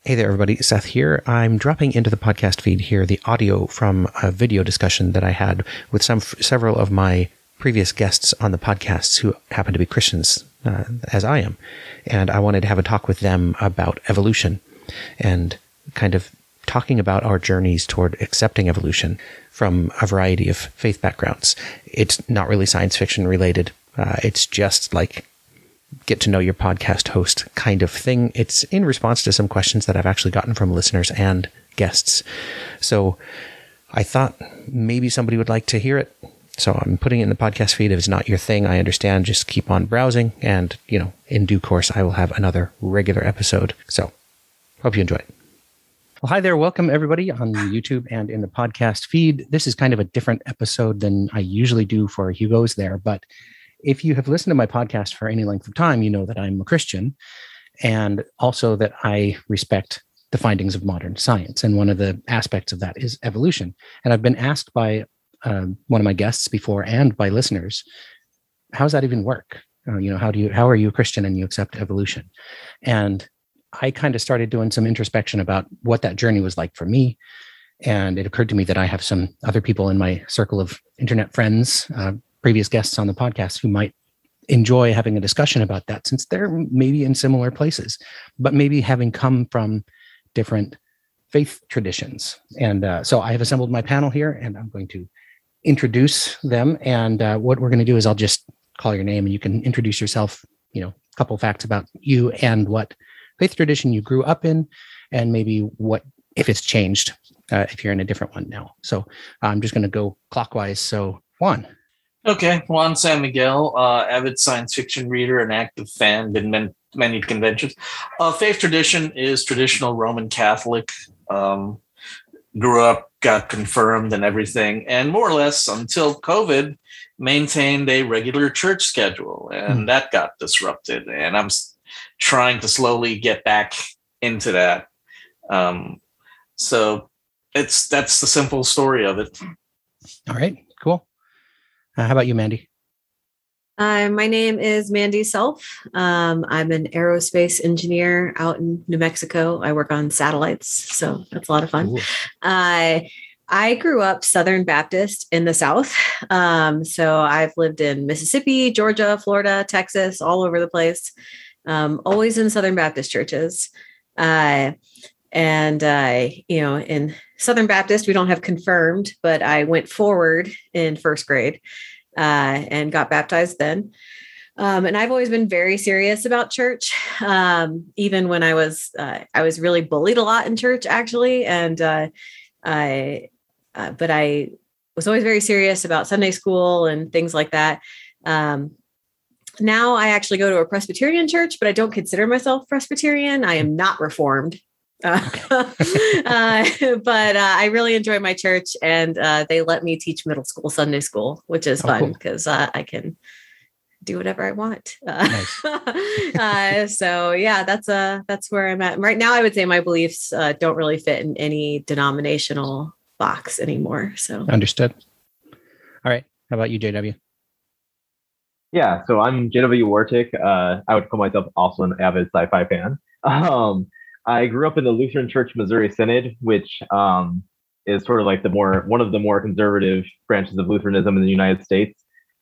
Hey there, everybody. Seth here. I'm dropping into the podcast feed here the audio from a video discussion that I had with several of my previous guests on the podcasts who happen to be Christians, as I am. And I wanted to have a talk with them about evolution and kind of talking about our journeys toward accepting evolution from a variety of faith backgrounds. It's not really science fiction related. It's just like get to know your podcast host kind of thing. It's in response to some questions that I've actually gotten from listeners and guests. So I thought maybe somebody would like to hear it. So I'm putting it in the podcast feed. If it's not your thing, I understand. Just keep on browsing. And, in due course, I will have another regular episode. So hope you enjoy it. Well, hi there. Welcome, everybody, on YouTube and in the podcast feed. This is kind of a different episode than I usually do for Hugo's there, but if you have listened to my podcast for any length of time, you know that I'm a Christian and also that I respect the findings of modern science. And one of the aspects of that is evolution. And I've been asked by one of my guests before and by listeners, how does that even work? How are you a Christian and you accept evolution? And I kind of started doing some introspection about what that journey was like for me. And it occurred to me that I have some other people in my circle of internet friends, previous guests on the podcast who might enjoy having a discussion about that, since they're maybe in similar places, but maybe having come from different faith traditions. And so I have assembled my panel here and I'm going to introduce them. And what we're going to do is I'll just call your name and you can introduce yourself, a couple facts about you and what faith tradition you grew up in, and maybe what, if it's changed, if you're in a different one now. So I'm just going to go clockwise. So Juan. Okay, Juan San Miguel, avid science fiction reader and active fan, been many conventions. Faith tradition is traditional Roman Catholic. Grew up, got confirmed and everything, and more or less until COVID, maintained a regular church schedule, and that got disrupted. And I'm trying to slowly get back into that. So that's the simple story of it. All right, cool. How about you, Mandy? My name is Mandy Self. I'm an aerospace engineer out in New Mexico. I work on satellites, so that's a lot of fun. Cool. I grew up Southern Baptist in the South. So I've lived in Mississippi, Georgia, Florida, Texas, all over the place. Always in Southern Baptist churches. In Southern Baptist, we don't have confirmed, but I went forward in first grade and got baptized then. And I've always been very serious about church, even when I was really bullied a lot in church, actually. And but I was always very serious about Sunday school and things like that. Now I actually go to a Presbyterian church, but I don't consider myself Presbyterian. I am not Reformed. But I really enjoy my church, and they let me teach middle school Sunday school, which is fun because I can do whatever I want. Nice. So yeah, that's where I'm at right now. I would say my beliefs don't really fit in any denominational box anymore. So understood. All right. How about you, JW? Yeah, so I'm JW Wartic. I would call myself also an avid sci-fi fan. I grew up in the Lutheran Church Missouri Synod, which is sort of like one of the more conservative branches of Lutheranism in the United States.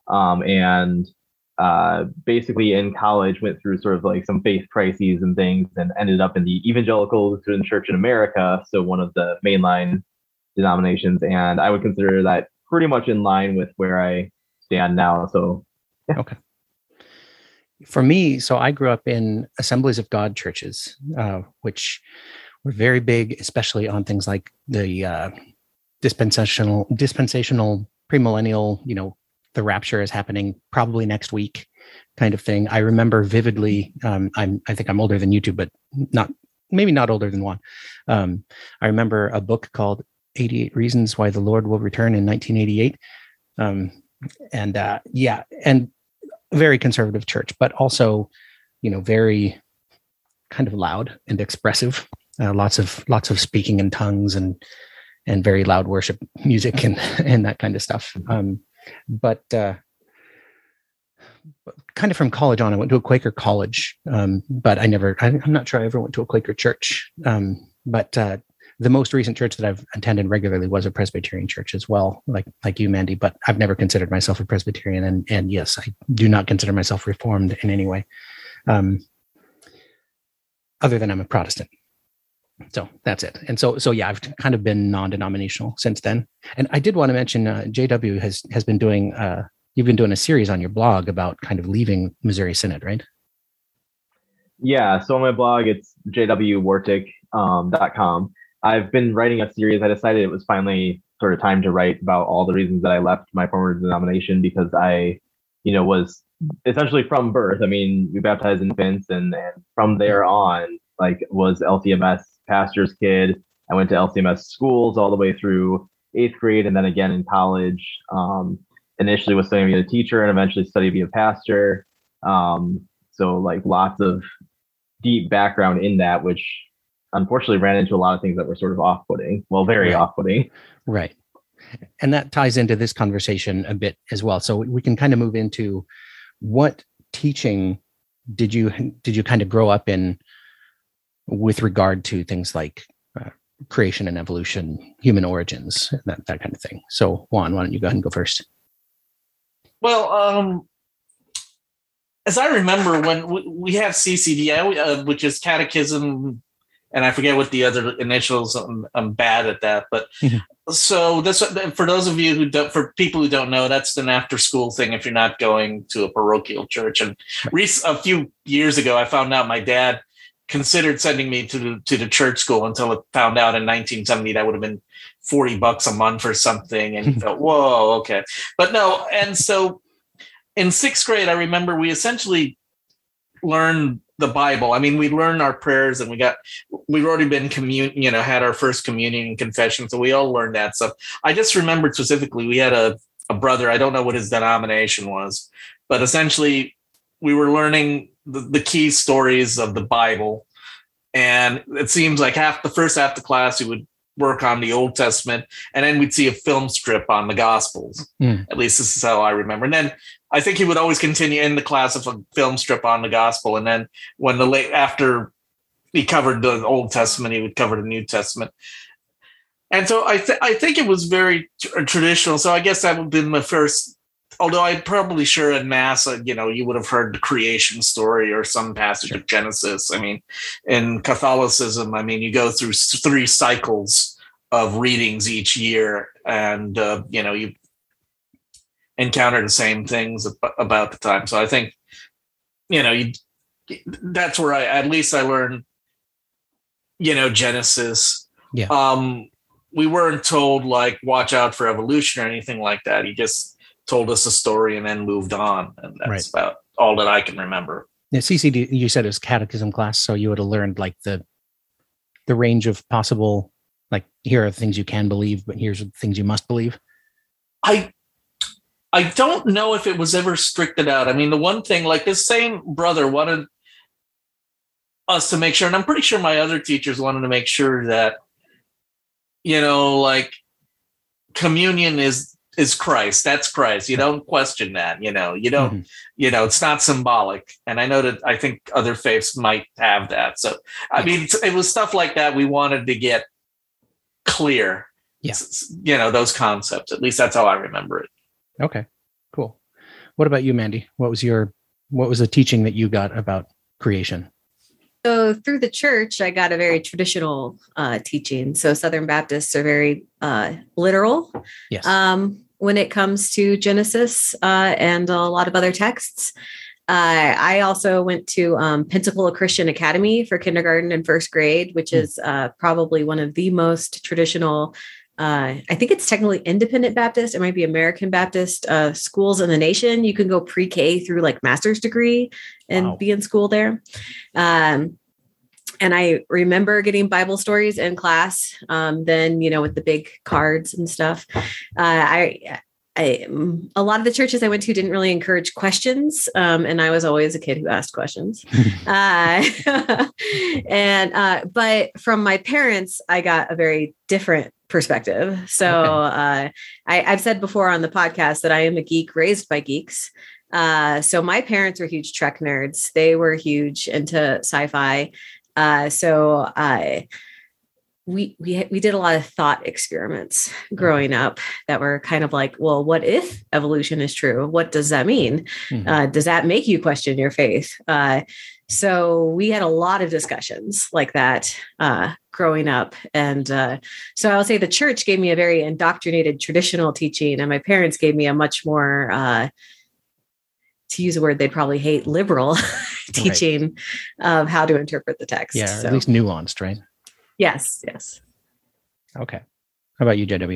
Basically in college went through sort of like some faith crises and things and ended up in the Evangelical Lutheran Church in America, so one of the mainline denominations. And I would consider that pretty much in line with where I stand now. So, yeah. Okay. For me, so I grew up in Assemblies of God churches, which were very big, especially on things like the dispensational premillennial, the rapture is happening probably next week kind of thing. I remember vividly, I think I'm older than you two, but maybe not older than Juan. I remember a book called 88 Reasons Why the Lord Will Return in 1988. And very conservative church, but also, very kind of loud and expressive. Lots of speaking in tongues and very loud worship music and that kind of stuff. But kind of from college on, I went to a Quaker college, but I'm not sure I ever went to a Quaker church. But the most recent church that I've attended regularly was a Presbyterian church as well, like you, Mandy, but I've never considered myself a Presbyterian. And yes, I do not consider myself Reformed in any way, other than I'm a Protestant. So that's it. And so yeah, I've kind of been non-denominational since then. And I did want to mention, JW has been doing, you've been doing a series on your blog about kind of leaving Missouri Synod, right? Yeah. So on my blog, it's jwwartic.com. I've been writing a series. I decided it was finally sort of time to write about all the reasons that I left my former denomination, because I, was essentially from birth. I mean, we baptized infants, and from there on, was LCMS pastor's kid. I went to LCMS schools all the way through 8th grade, and then again in college. Initially was studying to be a teacher, and eventually studied to be a pastor. So lots of deep background in that, which unfortunately ran into a lot of things that were sort of off-putting. Well, very off-putting. Right. And that ties into this conversation a bit as well. So we can kind of move into what teaching did you kind of grow up in with regard to things like creation and evolution, human origins, that kind of thing. So Juan, why don't you go ahead and go first? Well, as I remember, when we have CCD, which is catechism, and I forget what the other initials. I'm bad at that, but so this, for those of you for people who don't know, that's an after-school thing if you're not going to a parochial church. And a few years ago, I found out my dad considered sending me to the church school, until it found out in 1970 that would have been $40 a month or something, and he felt, whoa, okay, but no. And so in 6th grade, I remember we essentially learned the Bible. I mean, we learned our prayers, and we'd already been had our first communion and confession. So we all learned that stuff. I just remembered specifically, we had a brother, I don't know what his denomination was, but essentially we were learning the key stories of the Bible. And it seems like the first half of the class, we would work on the Old Testament, and then we'd see a film strip on the Gospels. At least this is how I remember. And then I think he would always continue in the class of a film strip on the Gospel. And then after he covered the Old Testament, he would cover the New Testament. And so I think it was very traditional. So I guess that would have been my first, although I'm probably sure in Mass, you would have heard the creation story or some passage of Genesis. I mean, in Catholicism, you go through 3 cycles of readings each year, and, you encounter the same things about the time. So I think, that's where at least I learned, Genesis. Yeah. We weren't told watch out for evolution or anything like that. He just told us a story and then moved on. And that's about all that I can remember. Yeah, CCD, you said it was catechism class. So you would have learned the range of possible, here are the things you can believe, but here's the things you must believe. I don't know if it was ever stricted out. I mean, the one thing, this same brother wanted us to make sure, and I'm pretty sure my other teachers wanted to make sure that, communion is Christ. That's Christ. You don't question that, you don't, it's not symbolic. And I think other faiths might have that. So, I mean, it was stuff like that we wanted to get clear, those concepts. At least that's how I remember it. Okay, cool. What about you, Mandy? What was the teaching that you got about creation? So through the church, I got a very traditional teaching. So Southern Baptists are very literal when it comes to Genesis and a lot of other texts. I also went to Pensacola Christian Academy for kindergarten and 1st grade, which is probably one of the most traditional, I think it's technically independent Baptist. It might be American Baptist schools in the nation. You can go pre-K through master's degree and be in school there. And I remember getting Bible stories in class. Then, with the big cards and stuff. A lot of the churches I went to didn't really encourage questions. And I was always a kid who asked questions. But from my parents, I got a very different perspective. So I've said before on the podcast that I am a geek raised by geeks. So my parents were huge Trek nerds. They were huge into sci-fi. We did a lot of thought experiments growing up that were kind of like, well, what if evolution is true? What does that mean? Does that make you question your faith? So we had a lot of discussions like that growing up. And so I'll say the church gave me a very indoctrinated traditional teaching, and my parents gave me a much more, to use a word they'd probably hate, liberal teaching of how to interpret the text. Yeah, at least nuanced, right? Yes. Okay. How about you, JW?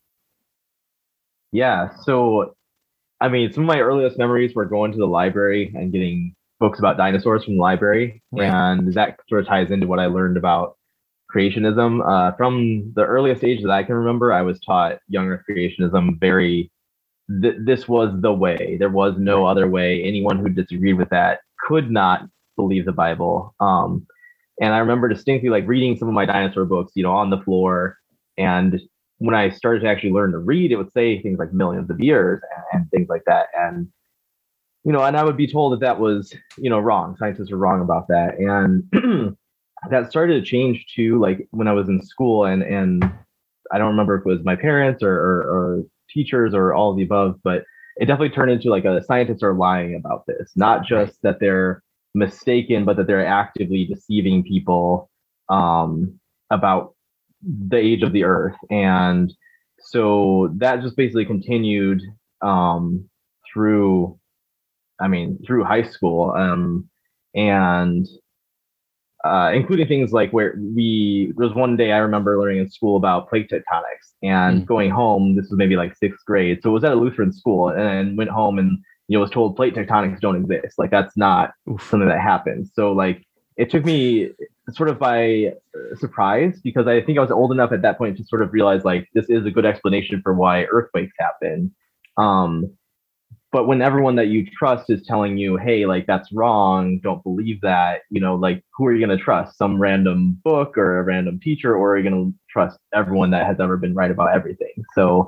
Yeah. So, I mean, some of my earliest memories were going to the library and getting books about dinosaurs from the library. Right. And that sort of ties into what I learned about creationism. From the earliest age that I can remember, I was taught young earth creationism this was the way. There was no other way. Anyone who disagreed with that could not believe the Bible. And I remember distinctly like reading some of my dinosaur books, on the floor. And when I started to actually learn to read, it would say things like millions of years and things like that. And, and I would be told that was, wrong. Scientists were wrong about that. And that started to change too, like when I was in school and I don't remember if it was my parents or teachers or all of the above, but it definitely turned into like scientists are lying about this, not just that they're mistaken, but that they're actively deceiving people about the age of the earth. And so that just basically continued through high school, and including things like where there was one day I remember learning in school about plate tectonics and going home. This was maybe like 6th grade. So it was at a Lutheran school, and went home and was told plate tectonics don't exist. Like that's not something that happens. So like it took me sort of by surprise, because I think I was old enough at that point to sort of realize like this is a good explanation for why earthquakes happen. But when everyone that you trust is telling you, hey, like that's wrong, don't believe that, like who are you going to trust? Some random book or a random teacher, or are you going to trust everyone that has ever been right about everything? So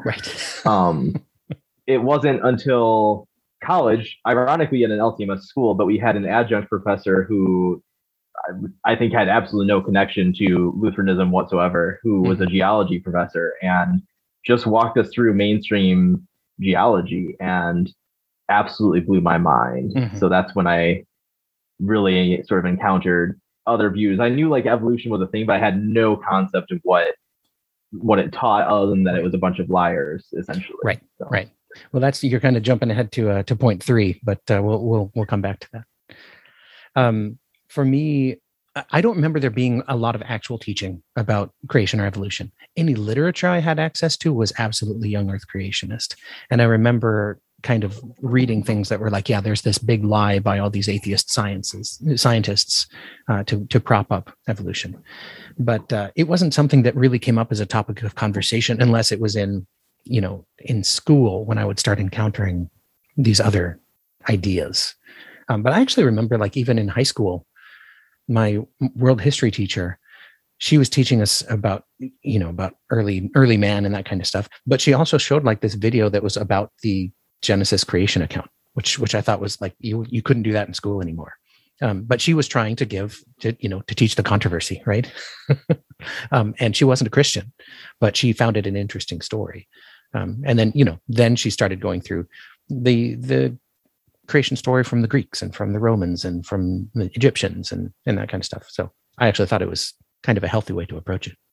it wasn't until college, ironically at an LCMS school, but we had an adjunct professor who I think had absolutely no connection to Lutheranism whatsoever, who was a geology professor and just walked us through mainstream geology and absolutely blew my mind. So that's when I really sort of encountered other views. I knew like evolution was a thing, but I had no concept of what it taught, other than that it was a bunch of liars, essentially. Right. Well, you're kind of jumping ahead to point 3, but we'll come back to that. For me, I don't remember there being a lot of actual teaching about creation or evolution. Any literature I had access to was absolutely young earth creationist. And I remember kind of reading things that were like, yeah, there's this big lie by all these atheist scientists to prop up evolution. But it wasn't something that really came up as a topic of conversation unless it was in school, when I would start encountering these other ideas. But I actually remember, like, even in high school, my world history teacher, she was teaching us about early man and that kind of stuff. But she also showed like this video that was about the Genesis creation account, which I thought was like, you couldn't do that in school anymore. But she was trying to teach the controversy, right? And she wasn't a Christian, but she found it an interesting story. And then she started going through the creation story from the Greeks and from the Romans and from the Egyptians and that kind of stuff. So I actually thought it was kind of a healthy way to approach it.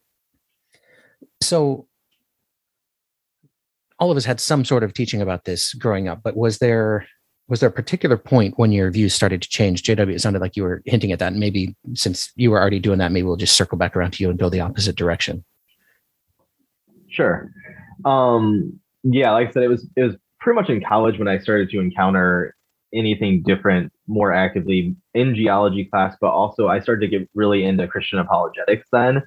So all of us had some sort of teaching about this growing up, but was there a particular point when your views started to change? JW, it sounded like you were hinting at that. And maybe since you were already doing that, maybe we'll just circle back around to you and go the opposite direction. Sure. Yeah, like I said, it was pretty much in college when I started to encounter anything different more actively in geology class, but also I started to get really into Christian apologetics then.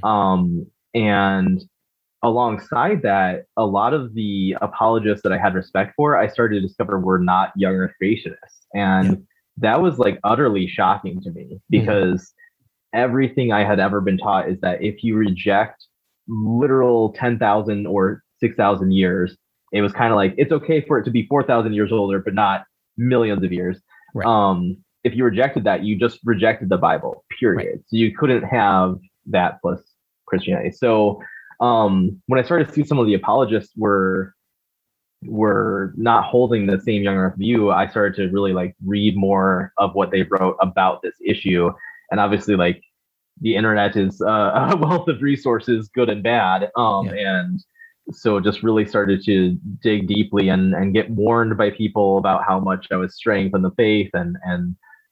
And alongside that, a lot of the apologists that I had respect for, I started to discover were not young earth creationists. And that was like utterly shocking to me, because everything I had ever been taught is that if you reject literal 10,000 or 6,000 years, it was kind of like, it's okay for it to be 4,000 years older, but not millions of years. Right. If you rejected that, you just rejected the Bible, period. Right. So you couldn't have that plus Christianity. So when I started to see some of the apologists were not holding the same young earth view, I started to really like read more of what they wrote about this issue. And obviously, like, the internet is a wealth of resources, good and bad. And so just really started to dig deeply and get warned by people about how much I was straying from the faith. And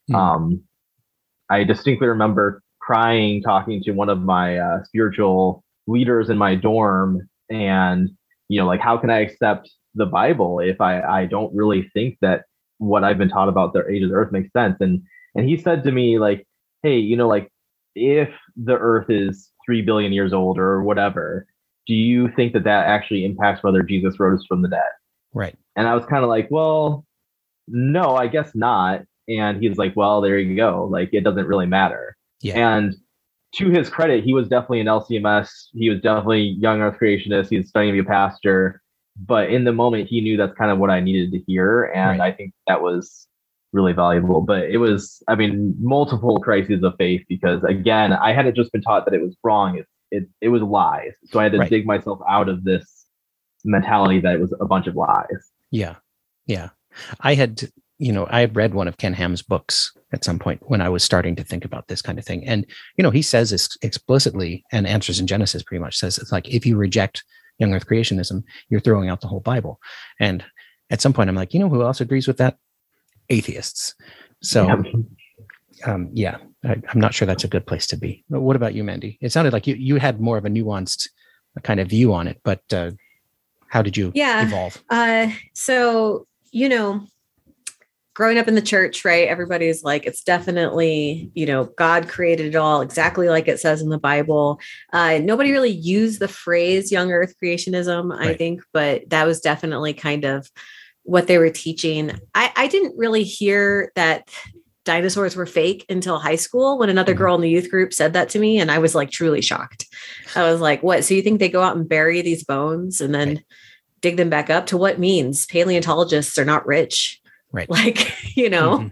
I distinctly remember crying, talking to one of my spiritual leaders in my dorm, and, you know, like, how can I accept the Bible if I don't really think that what I've been taught about the age of the earth makes sense? And he said to me, like, hey, you know, like, if the earth is 3 billion years old or whatever, do you think that actually impacts whether Jesus rose from the dead? Right. And I was kind of like, well, no, I guess not. And he's like, well, there you go. Like, it doesn't really matter. Yeah. And to his credit, he was definitely an LCMS. He was definitely young earth creationist. He was studying to be a pastor. But in the moment, he knew that's kind of what I needed to hear. And I think that was really valuable. But it was, I mean, multiple crises of faith, because, again, I hadn't just been taught that it was wrong. It was lies. So I had to dig myself out of this mentality that it was a bunch of lies. Yeah. Yeah. I had read one of Ken Ham's books at some point when I was starting to think about this kind of thing. And, you know, he says this explicitly, and Answers in Genesis pretty much says, it's like, if you reject young earth creationism, you're throwing out the whole Bible. And at some point I'm like, you know who else agrees with that? Atheists. So, I'm not sure that's a good place to be. But what about you, Mandy? It sounded like you had more of a nuanced kind of view on it, but how did you evolve? So, you know, growing up in the church, right? Everybody's like, it's definitely, you know, God created it all exactly like it says in the Bible. Nobody really used the phrase young earth creationism, I think, but that was definitely kind of what they were teaching. I didn't really hear that dinosaurs were fake until high school, when another girl in the youth group said that to me. And I was like, truly shocked. I was like, what? So you think they go out and bury these bones and then dig them back up? To what means? Paleontologists are not rich. Right. Like, you know,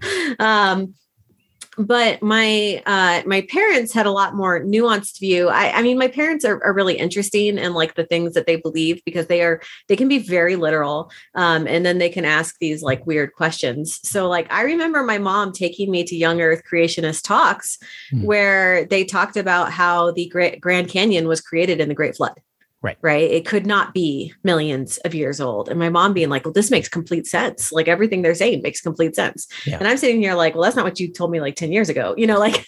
but my parents had a lot more nuanced view. I mean, my parents are really interesting in like the things that they believe, because they can be very literal. And then they can ask these like weird questions. So like, I remember my mom taking me to young earth creationist talks where they talked about how the Grand Canyon was created in the Great Flood. Right. It could not be millions of years old. And my mom being like, well, this makes complete sense. Like, everything they're saying makes complete sense. Yeah. And I'm sitting here like, well, that's not what you told me like 10 years ago, you know, like,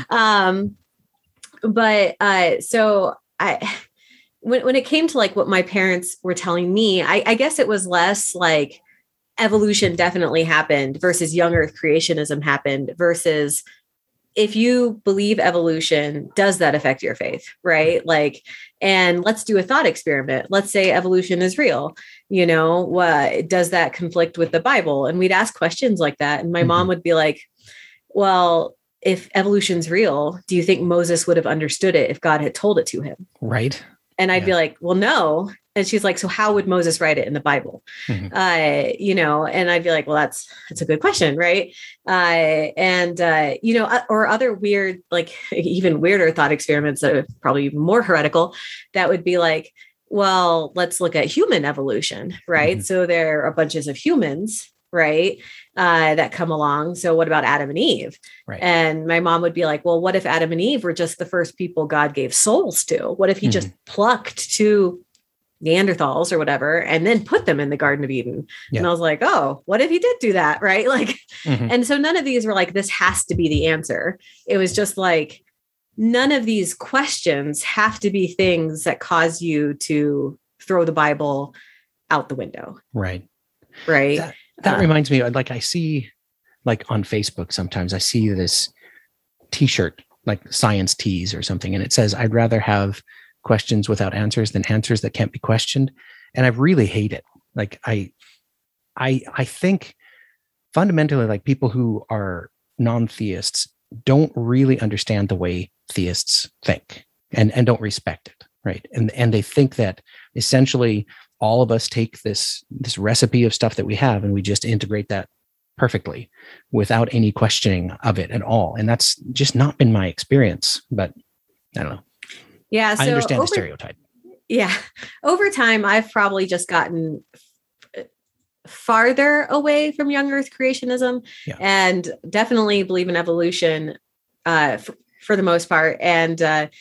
so when it came to like what my parents were telling me, I guess it was less like evolution definitely happened versus young earth creationism happened versus, if you believe evolution, does that affect your faith? Right. Like, and let's do a thought experiment. Let's say evolution is real. You know, does that conflict with the Bible? And we'd ask questions like that. And my mom would be like, well, if evolution's real, do you think Moses would have understood it if God had told it to him? Right. And I'd be like, well, no. And she's like, so how would Moses write it in the Bible? You know, and I'd be like, well, that's a good question. Right. You know, or other weird, like even weirder thought experiments that are probably more heretical, that would be like, well, let's look at human evolution. Right. So there are bunches of humans, right, that come along. So what about Adam and Eve? Right. And my mom would be like, well, what if Adam and Eve were just the first people God gave souls to? What if he just plucked two Neanderthals or whatever, and then put them in the Garden of Eden? Yeah. And I was like, oh, what if he did do that? Right. Like, and so none of these were like, this has to be the answer. It was just like, none of these questions have to be things that cause you to throw the Bible out the window. Right. Right. That reminds me, like, I see like on Facebook, sometimes I see this t-shirt, like Science Tees or something. And it says, I'd rather have questions without answers than answers that can't be questioned. And I really hate it. Like, I think fundamentally, like, people who are non-theists don't really understand the way theists think and don't respect it. Right. And they think that essentially all of us take this recipe of stuff that we have and we just integrate that perfectly without any questioning of it at all. And that's just not been my experience, but I don't know. Yeah. So I understand the stereotype. Yeah. Over time, I've probably just gotten farther away from young earth creationism and definitely believe in evolution for the most part. And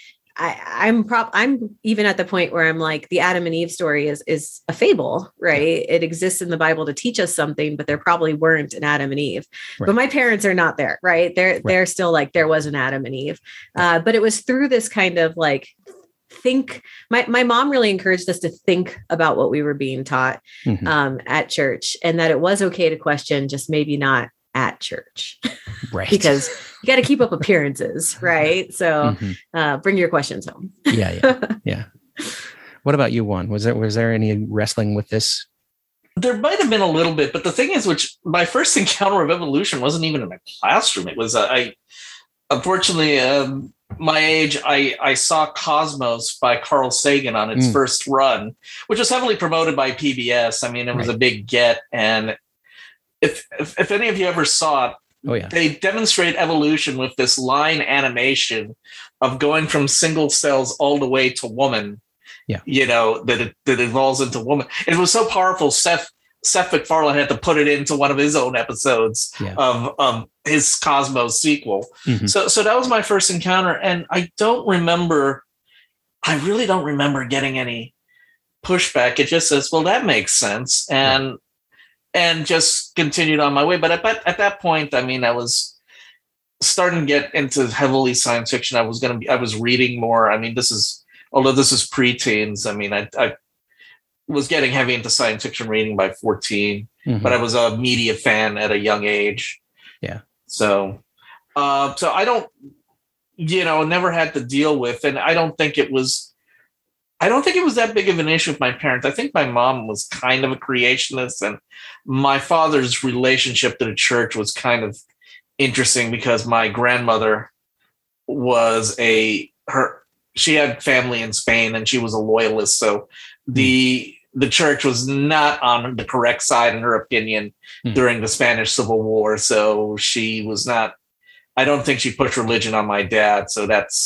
I'm even at the point where I'm like, the Adam and Eve story is a fable, right? It exists in the Bible to teach us something, but there probably weren't an Adam and Eve. Right. But my parents are not there, right? They're still like, there was an Adam and Eve. But it was through this kind of like, my mom really encouraged us to think about what we were being taught at church, and that it was okay to question, just maybe not at church, right? Because you got to keep up appearances, right? So bring your questions home. Yeah. What about you, Juan? Was there any wrestling with this? There might have been a little bit, but the thing is, my first encounter of evolution wasn't even in a classroom. It was unfortunately, my age, I saw Cosmos by Carl Sagan on its first run, which was heavily promoted by PBS. I mean, it was a big get. And if any of you ever saw it, they demonstrate evolution with this line animation of going from single cells all the way to woman. That evolves into woman. It was so powerful. Seth MacFarlane had to put it into one of his own episodes of his Cosmos sequel. So that was my first encounter. And I really don't remember getting any pushback. It just says, well, that makes sense. And just continued on my way. But at that point, I mean, I was starting to get into heavily science fiction. I was reading more. I mean, although this is preteens, I mean, I was getting heavy into science fiction reading by 14, but I was a media fan at a young age. Yeah. So I don't, never had to deal with, and I don't think it was that big of an issue with my parents. I think my mom was kind of a creationist, and my father's relationship to the church was kind of interesting because my grandmother was she had family in Spain and she was a loyalist. So the church was not on the correct side, in her opinion, during the Spanish Civil War. So she was not, I don't think she pushed religion on my dad. So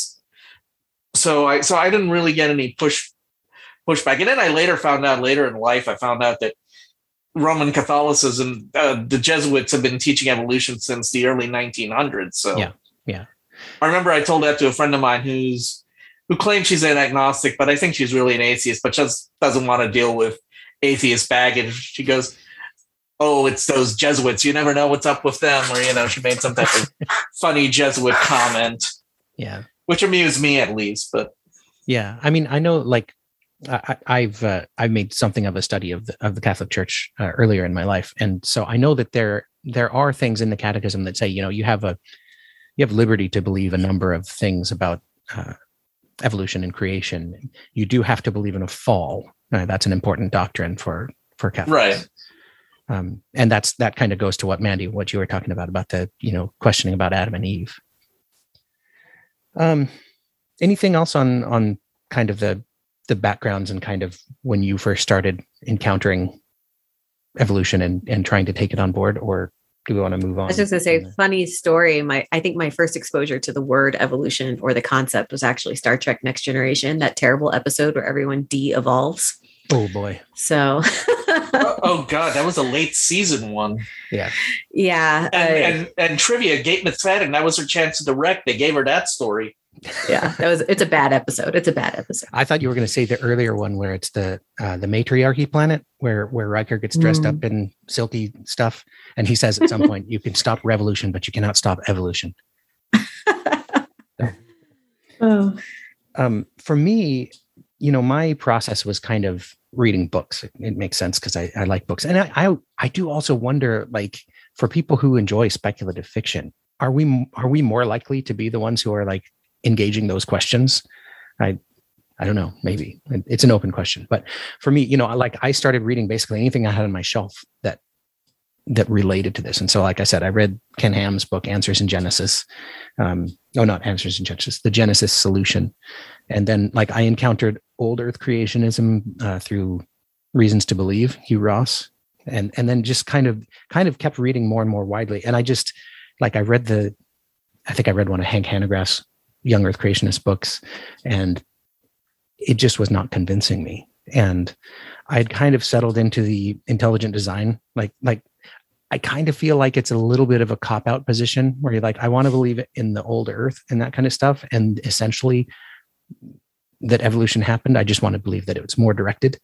I didn't really get any pushback. And then I later in life, I found out that Roman Catholicism, the Jesuits have been teaching evolution since the early 1900s. So yeah. I remember I told that to a friend of mine who claims she's an agnostic, but I think she's really an atheist, but just doesn't want to deal with atheist baggage. She goes, "Oh, it's those Jesuits. You never know what's up with them." Or, she made some type of funny Jesuit comment. Yeah. Which amused me at least, but. Yeah. I mean, I know, like, I've made something of a study of the Catholic Church earlier in my life. And so I know that there are things in the catechism that say, you have liberty to believe a number of things about, evolution and creation. You do have to believe in a fall. That's an important doctrine for Catholics. Right. And that kind of goes to what, Mandy, what you were talking about the, questioning about Adam and Eve. Anything else on kind of the backgrounds and kind of when you first started encountering evolution and trying to take it on board, or do we want to move on? I was just going to say, funny story. I think my first exposure to the word evolution or the concept was actually Star Trek Next Generation, that terrible episode where everyone de-evolves. Oh boy. So. Oh God, that was a late season one. Yeah. Yeah. And trivia, Kate McFadden, that was her chance to direct. They gave her that story. Yeah, it's a bad episode. I thought you were going to say the earlier one where it's the matriarchy planet where Riker gets dressed up in silky stuff. And he says at some point, you can stop revolution, but you cannot stop evolution. For me, my process was kind of reading books. It makes sense because I like books. And I do also wonder, like, for people who enjoy speculative fiction, are we more likely to be the ones who are like engaging those questions? I don't know, maybe it's an open question, but for me, I started reading basically anything I had on my shelf that related to this. And so, like I said, I read Ken Ham's book, Answers in Genesis. Not Answers in Genesis, The Genesis Solution. And then I encountered old earth creationism through Reasons to Believe, Hugh Ross, and then just kind of kept reading more and more widely. And I just I think I read one of Hank Hanegraaff's Young Earth Creationist books, and it just was not convincing me. And I'd kind of settled into the intelligent design. Like I kind of feel like it's a little bit of a cop-out position where you're like, I want to believe in the old earth and that kind of stuff. And essentially that evolution happened. I just want to believe that it was more directed.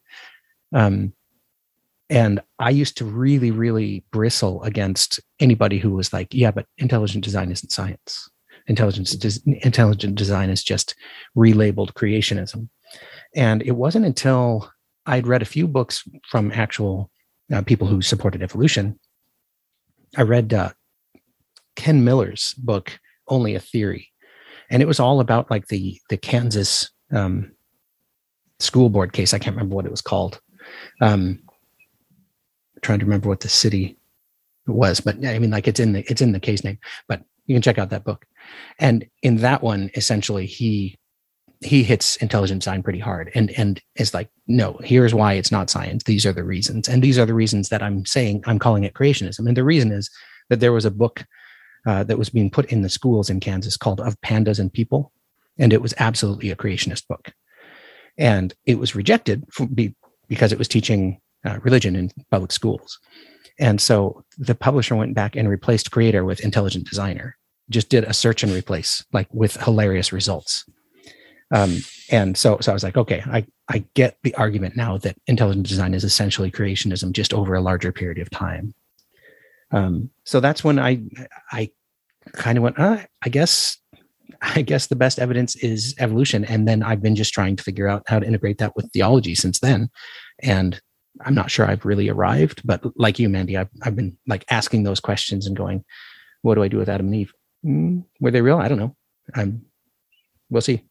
And I used to really, really bristle against anybody who was like, yeah, but intelligent design isn't science. Intelligent design is just relabeled creationism. And it wasn't until I'd read a few books from actual people who supported evolution. I read Ken Miller's book, Only a Theory. And it was all about like the Kansas school board case. I can't remember what it was called. Trying to remember what the city was, but I mean, like it's in the case name, but you can check out that book. And in that one, essentially he hits intelligent design pretty hard and is like, no, here's why it's not science. These are the reasons. And these are the reasons that I'm calling it creationism. And the reason is that there was a book that was being put in the schools in Kansas called Of Pandas and People. And it was absolutely a creationist book. And it was rejected because it was teaching religion in public schools. And so the publisher went back and replaced creator with intelligent designer, just did a search and replace, like with hilarious results. And so I was like, okay, I get the argument now that intelligent design is essentially creationism just over a larger period of time. So that's when I kind of went, I guess the best evidence is evolution. And then I've been just trying to figure out how to integrate that with theology since then. And I'm not sure I've really arrived, but like you, Mandy, I've been like asking those questions and going, what do I do with Adam and Eve? Were they real? I don't know. We'll see.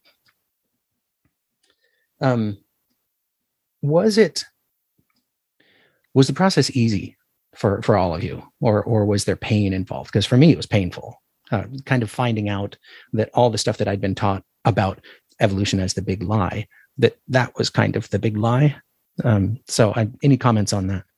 Was the process easy for all of you, or was there pain involved? Because for me, it was painful, kind of finding out that all the stuff that I'd been taught about evolution as the big lie, that was kind of the big lie. So any comments on that?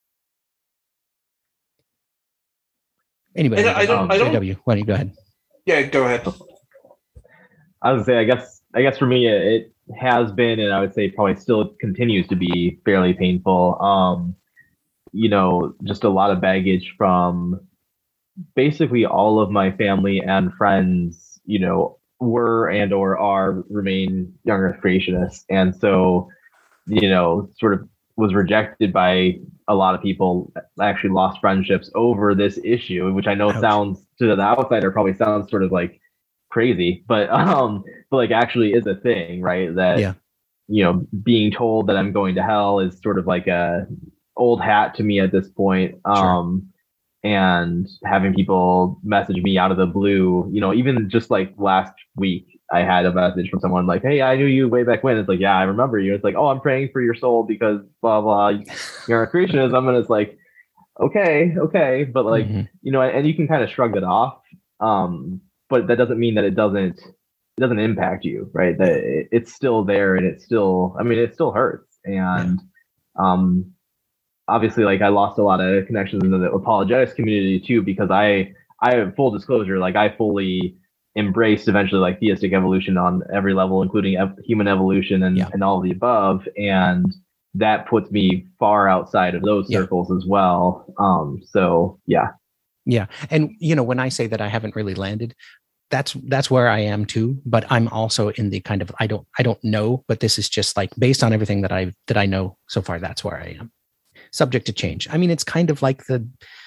Anybody? I don't. JW, why don't you go ahead? Yeah, go ahead. I would say, I guess for me, it has been, and I would say probably still continues to be fairly painful. Just a lot of baggage from basically all of my family and friends, were and or are remain young earth creationists. And so, sort of was rejected by a lot of people, actually lost friendships over this issue, which I know sounds to the outsider probably sounds sort of like crazy, but like actually is a thing, right? That, being told that I'm going to hell is sort of like a old hat to me at this point. Sure. And having people message me out of the blue, even just like last week, I had a message from someone like, hey, I knew you way back when. It's like, yeah, I remember you. It's like, oh, I'm praying for your soul because blah, blah, you're a creationism. And it's like, okay. But like, and you can kind of shrug it off. But that doesn't mean that it doesn't impact you, right? That it's still there and it still hurts. And, obviously, like I lost a lot of connections in the apologetics community too, because I have full disclosure, like I fully embraced eventually like theistic evolution on every level, including human evolution and all of the above. And that puts me far outside of those circles as well. So yeah. Yeah. And, when I say that I haven't really landed, that's where I am too. But I'm also in the kind of, I don't know, but this is just like based on everything that I know so far, that's where I am. Subject to change. I mean, it's kind of like the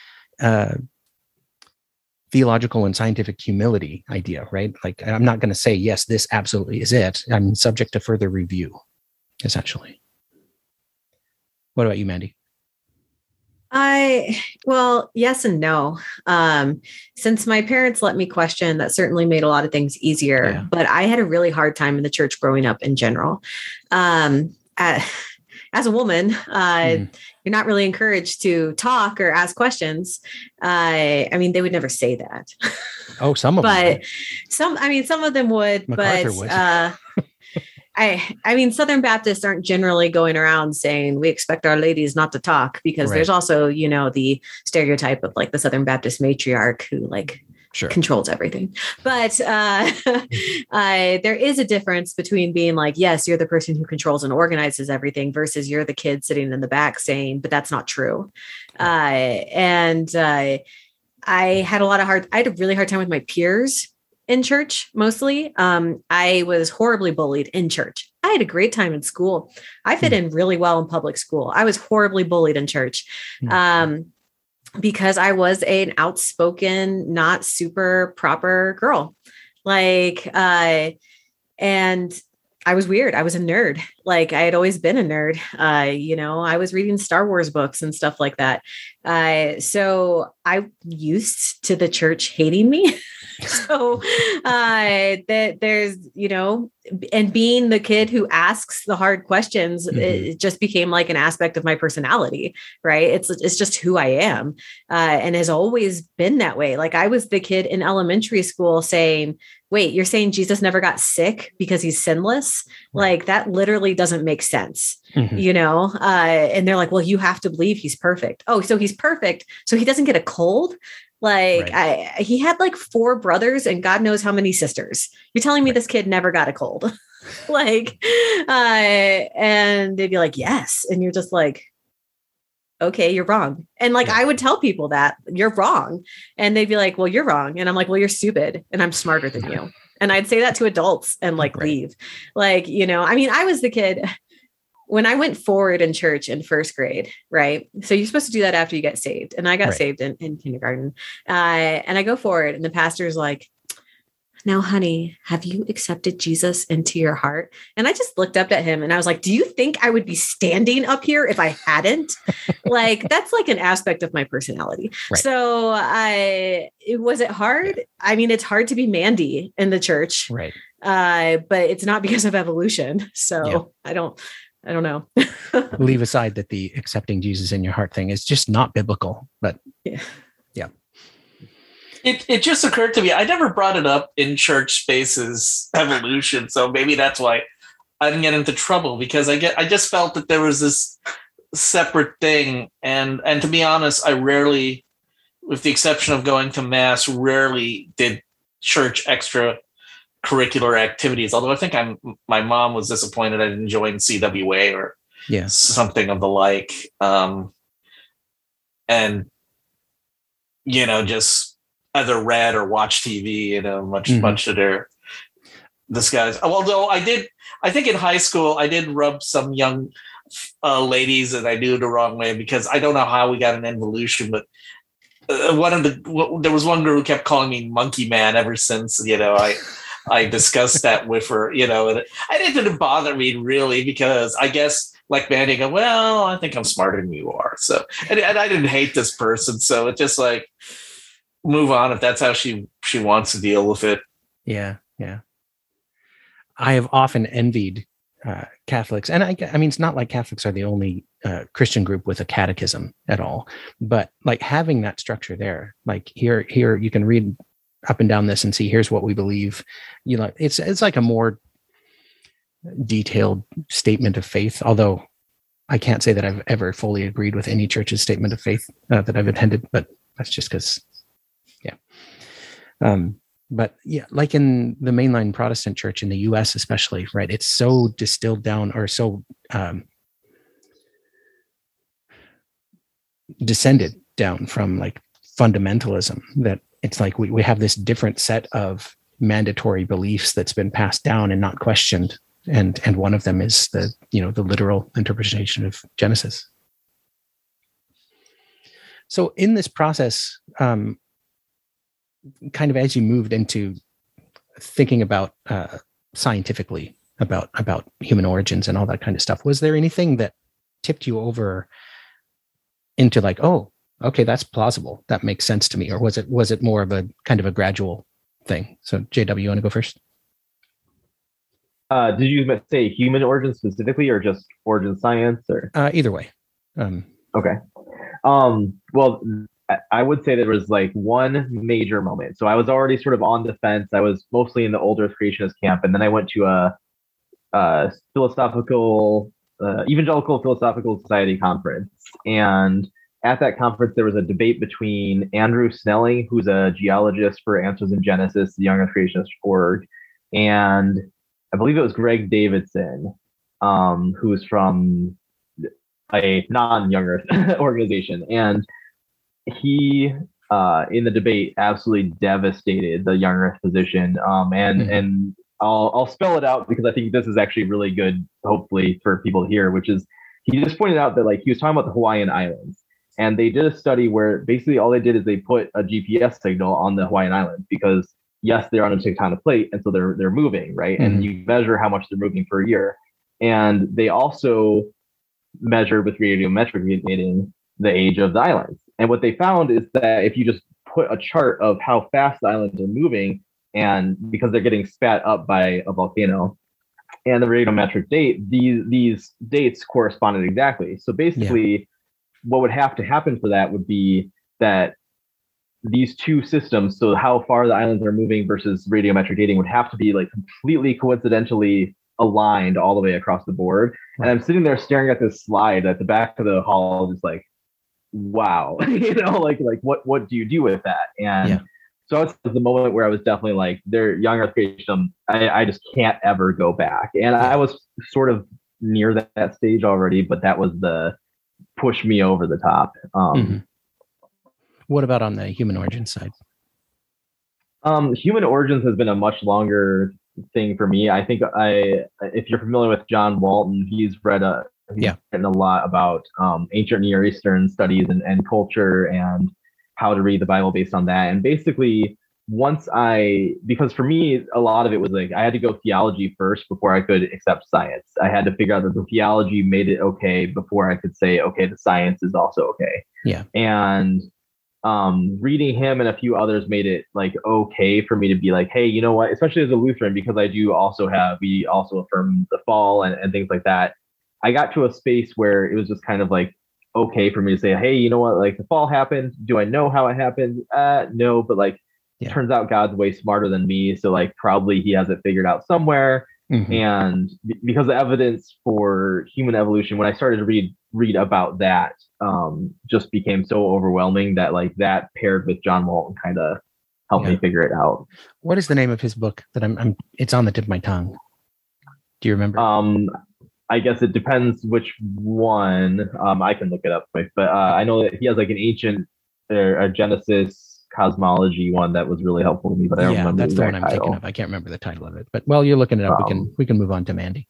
theological and scientific humility idea, right? Like, I'm not going to say, yes, this absolutely is it. I'm subject to further review, essentially. What about you, Mandy? Well, yes and no. Since my parents let me question, that certainly made a lot of things easier, but I had a really hard time in the church growing up in general. As a woman, you're not really encouraged to talk or ask questions. I mean, they would never say that. Oh, some of them. But some of them would. MacArthur would. I mean, Southern Baptists aren't generally going around saying we expect our ladies not to talk, because there's also, the stereotype of like the Southern Baptist matriarch who like controls everything. But there is a difference between being like, yes, you're the person who controls and organizes everything versus you're the kid sitting in the back saying, but that's not true. I had a really hard time with my peers in church, mostly. I was horribly bullied in church. I had a great time in school. I fit in really well in public school. I was horribly bullied in church because I was an outspoken, not super proper girl. And I was weird. I was a nerd. Like I had always been a nerd. I was reading Star Wars books and stuff like that. So I used to the church hating me. So that there's, and being the kid who asks the hard questions, it just became like an aspect of my personality, right? It's just who I am, and has always been that way. Like I was the kid in elementary school saying, wait, you're saying Jesus never got sick because he's sinless? Right. Like that literally doesn't make sense, and they're like, well, you have to believe he's perfect. Oh, so he's perfect. So he doesn't get a cold. Like he had like 4 brothers and God knows how many sisters. You're telling me this kid never got a cold? And they'd be like, yes. And you're just like, okay, you're wrong. And like, I would tell people that you're wrong. And they'd be like, well, you're wrong. And I'm like, well, you're stupid. And I'm smarter than you. And I'd say that to adults and like leave. Like, I mean, I was the kid when I went forward in church in first grade, right? So you're supposed to do that after you get saved. And I got saved in kindergarten. And I go forward and the pastor's like, now, honey, have you accepted Jesus into your heart? And I just looked up at him and I was like, do you think I would be standing up here if I hadn't? Like, that's like an aspect of my personality. Right. So was it hard? I mean, it's hard to be Mandy in the church. Right. But it's not because of evolution. So I don't know. Leave aside that the accepting Jesus in your heart thing is just not biblical, but yeah. It just occurred to me, I never brought it up in church spaces, evolution. So maybe that's why I didn't get into trouble, because I just felt that there was this separate thing. And to be honest, I rarely, with the exception of going to mass, rarely did church extracurricular activities. Although I think my mom was disappointed I didn't join CWA or something of the like. And, just either read or watch TV, much to their disguise. Although I think in high school, I did rub some young ladies that I knew the wrong way, because I don't know how we got an involution, but there was one girl who kept calling me Monkey Man ever since, I discussed that with her, and it didn't bother me really, because I guess like Mandy go, well, I think I'm smarter than you are. So, and I didn't hate this person. So it just like, move on if that's how she wants to deal with it. Yeah. I have often envied Catholics, and I mean, it's not like Catholics are the only Christian group with a catechism at all, but like having that structure there, like here you can read up and down this and see here's what we believe. It's like a more detailed statement of faith. Although I can't say that I've ever fully agreed with any church's statement of faith that I've attended, but that's just because. But yeah, like in the mainline Protestant church in the US, especially, right? It's so distilled down or so descended down from like fundamentalism that it's like we have this different set of mandatory beliefs that's been passed down and not questioned. And one of them is the literal interpretation of Genesis. So in this process, kind of as you moved into thinking about scientifically about human origins and all that kind of stuff, was there anything that tipped you over into like, oh, okay, that's plausible, that makes sense to me? Or was it more of a kind of a gradual thing? So JW, you want to go first? Did you say human origins specifically, or just origin science, or either way? Okay. Well, I would say there was like one major moment. So I was already sort of on the fence. I was mostly in the older creationist camp, and then I went to Evangelical Philosophical Society conference. And at that conference, there was a debate between Andrew Snelling, who's a geologist for Answers in Genesis, the Young Earth Creationist org, and I believe it was Greg Davidson, who's from a non-Young Earth organization. And he, in the debate, absolutely devastated the Young Earth position. And I'll spell it out because I think this is actually really good, hopefully, for people to hear, which is he just pointed out that like he was talking about the Hawaiian Islands. And they did a study where basically all they did is they put a GPS signal on the Hawaiian Islands because yes, they're on a tectonic plate, and so they're moving, right? And you measure how much they're moving per year. And they also measured with radiometric dating the age of the islands. And what they found is that if you just put a chart of how fast the islands are moving, and because they're getting spat up by a volcano, and the radiometric date, these dates corresponded exactly. So basically, what would have to happen for that would be that these two systems, so how far the islands are moving versus radiometric dating, would have to be like completely coincidentally aligned all the way across the board. And I'm sitting there staring at this slide at the back of the hall, just like, wow, like what do you do with that? And so it's the moment where I was definitely like, their Young Earth Creation, I just can't ever go back. And I was sort of near that stage already, but that was the push me over the top. What about on the human origin side? Human origins has been a much longer thing for me. I think if you're familiar with John Walton, he's written a lot about ancient Near Eastern studies and culture and how to read the Bible based on that. And basically, because for me, a lot of it was like, I had to go theology first before I could accept science. I had to figure out that the theology made it okay before I could say, okay, the science is also okay. Yeah. And reading him and a few others made it like okay for me to be like, hey, you know what, especially as a Lutheran, because we also affirm the fall and things like that. I got to a space where it was just kind of like okay for me to say, hey, you know what, like the fall happened. Do I know how it happened? No, but like it turns out God's way smarter than me. So like probably he has it figured out somewhere. And because the evidence for human evolution, when I started to read about that, just became so overwhelming that like that paired with John Walton kind of helped me figure it out. What is the name of his book that it's on the tip of my tongue? Do you remember? I guess it depends which one. I can look it up quick, but I know that he has like an ancient a Genesis cosmology one that was really helpful to me, but I don't remember. That's the one I'm thinking of. I can't remember the title of it, but while you're looking it up, we can move on to Mandy.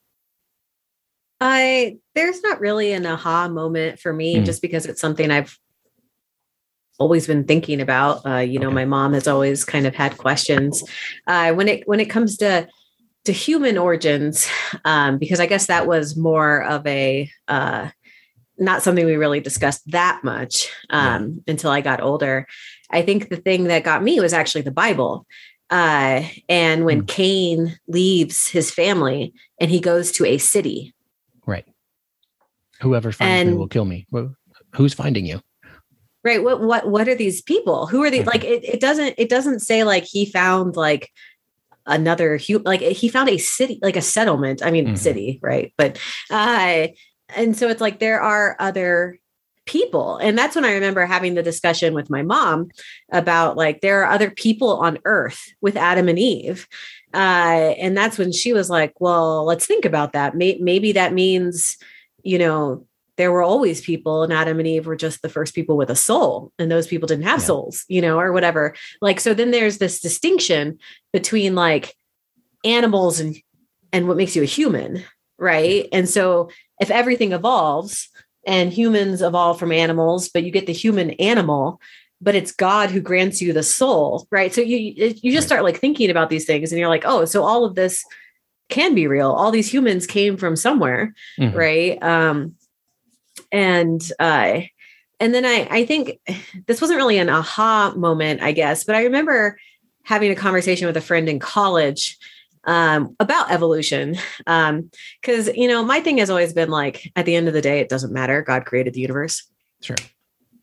There's not really an aha moment for me, just because it's something I've always been thinking about. My mom has always kind of had questions when it comes to human origins, because I guess that was more of a not something we really discussed that much until I got older. I think the thing that got me was actually the Bible. And when Cain leaves his family and he goes to a city. Right. Whoever finds me will kill me. Who's finding you? Right. What are these people? Who are they? Like, it doesn't say like he found like another like he found a city, like a settlement. I mean, city. Right. But, and so it's like, there are other people. And that's when I remember having the discussion with my mom about like, there are other people on earth with Adam and Eve. And that's when she was like, well, let's think about that. Maybe that means, there were always people and Adam and Eve were just the first people with a soul. And those people didn't have souls, or whatever. Like, so then there's this distinction between like animals and what makes you a human. Right. And so if everything evolves, and humans evolve from animals, but you get the human animal, but it's God who grants you the soul, right? So you just start like thinking about these things and you're like, oh, so all of this can be real. All these humans came from somewhere, right? And then I think this wasn't really an aha moment, I guess, but I remember having a conversation with a friend in college about evolution. Cause my thing has always been like, at the end of the day, it doesn't matter. God created the universe. Sure.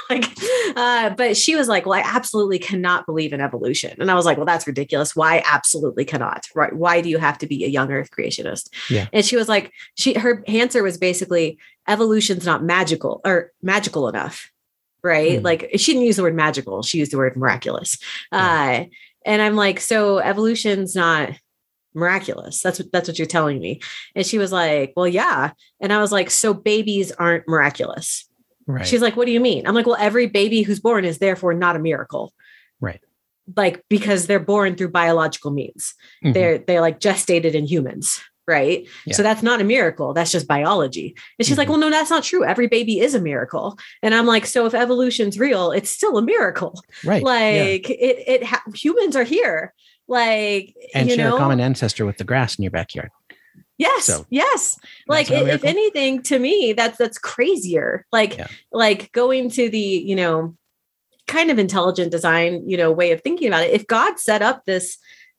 Like, but she was like, well, I absolutely cannot believe in evolution. And I was like, well, that's ridiculous. Why absolutely cannot? Right? Why do you have to be a young earth creationist? Yeah. And she was like, her answer was basically evolution's not magical or magical enough. Right. Like she didn't use the word magical. She used the word miraculous. Yeah. And I'm like, so evolution's not miraculous. That's what you're telling me. And she was like, well, yeah. And I was like, so babies aren't miraculous. Right. She's like, what do you mean? I'm like, well, every baby who's born is therefore not a miracle. Right. Like, because they're born through biological means. They're like gestated in humans. Right. Yeah. So that's not a miracle. That's just biology. And she's like, well, no, that's not true. Every baby is a miracle. And I'm like, so if evolution's real, it's still a miracle. Right. Like humans are here. Like, and share a common ancestor with the grass in your backyard. Yes. So, yes. Like if anything, to me, that's crazier. Like going to the, kind of intelligent design, way of thinking about it. If God set up this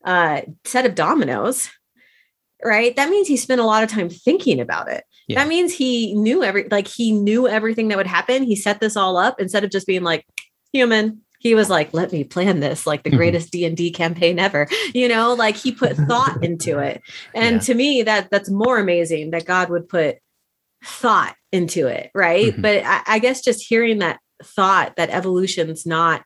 set of dominoes, right, that means he spent a lot of time thinking about it. Yeah. That means he knew everything that would happen. He set this all up instead of just being like human. He was like, let me plan this, like the greatest D&D campaign ever, like he put thought into it. And to me, that's more amazing that God would put thought into it. Right. But I guess just hearing that thought that evolution's not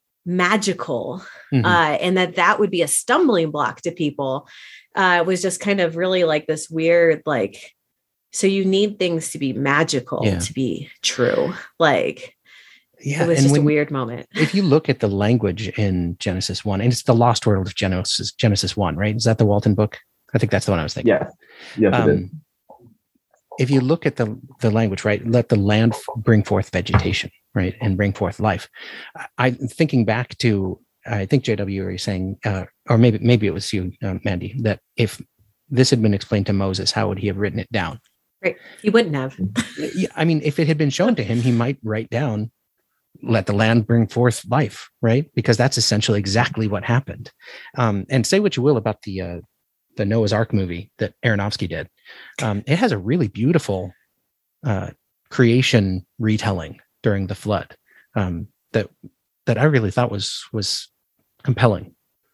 magical and that would be a stumbling block to people was just kind of really like this weird, like, so you need things to be magical to be true. Like, it was just a weird moment. If you look at the language in Genesis 1, and it's the lost world of Genesis 1, right? Is that the Walton book? I think that's the one I was thinking. Yeah. Yes, it is. If you look at the language, right, let the land bring forth vegetation, right, and bring forth life. I'm thinking back to, I think JW, are you saying, or maybe it was you, Mandy, that if this had been explained to Moses, how would he have written it down? Right. He wouldn't have. I mean, if it had been shown to him, he might write down, let the land bring forth life, right? Because that's essentially exactly what happened. And say what you will about the Noah's Ark movie that Aronofsky did. It has a really beautiful creation retelling during the flood that I really thought was compelling.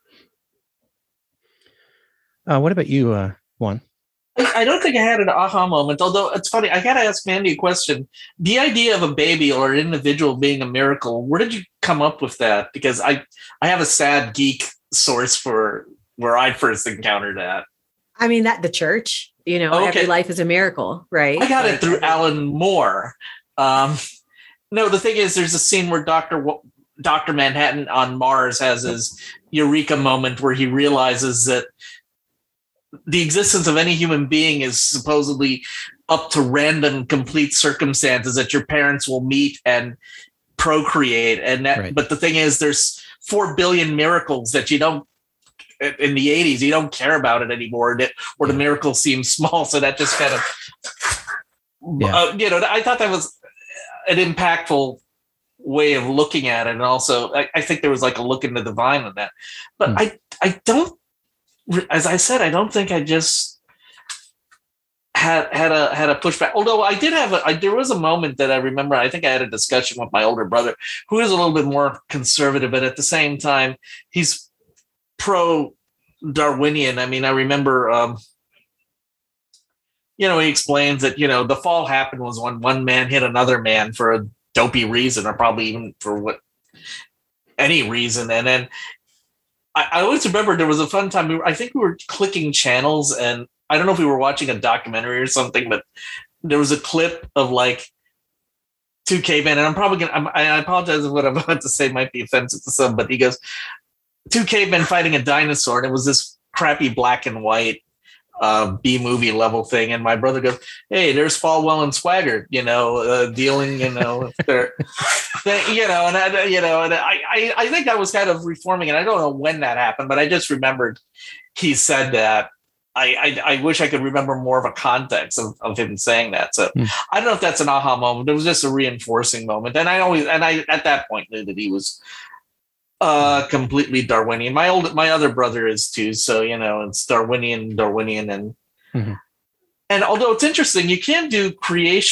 What about you, Juan? I don't think I had an aha moment, although it's funny. I got to ask Mandy a question. The idea of a baby or an individual being a miracle, where did you come up with that? Because I have a sad geek source for where I first encountered that. I mean, the church, every life is a miracle, right? I got it through Alan Moore. No, the thing is, there's a scene where Dr. Manhattan on Mars has his eureka moment where he realizes that the existence of any human being is supposedly up to random, complete circumstances that your parents will meet and procreate. And that, right. But the thing is, there's 4 billion miracles that you don't, in the 80s, you don't care about it anymore, or the miracle seems small. So that just kind of, I thought that was an impactful way of looking at it. And also, I think there was like a look into the divine in that. But I don't, as I said, I don't think I just had a pushback. Although I did have there was a moment that I remember. I think I had a discussion with my older brother, who is a little bit more conservative, but at the same time, he's pro-Darwinian. I mean, I remember, he explains that the fall happened was when one man hit another man for a dopey reason, or probably even for any reason, and then. I always remember there was a fun time. I think we were clicking channels, and I don't know if we were watching a documentary or something, but there was a clip of like 2 cavemen, and I apologize if what I'm about to say might be offensive to some, but he goes, 2 cavemen fighting a dinosaur, and it was this crappy black and white B-movie level thing. And my brother goes, hey, there's Falwell and Swaggart, dealing, with their thing, and I think that was kind of reforming. And I don't know when that happened, but I just remembered he said that. I wish I could remember more of a context of him saying that. So I don't know if that's an aha moment. It was just a reinforcing moment. And I at that point knew that he was completely Darwinian. My other brother is too, so it's Darwinian, and and although it's interesting, you can do creation.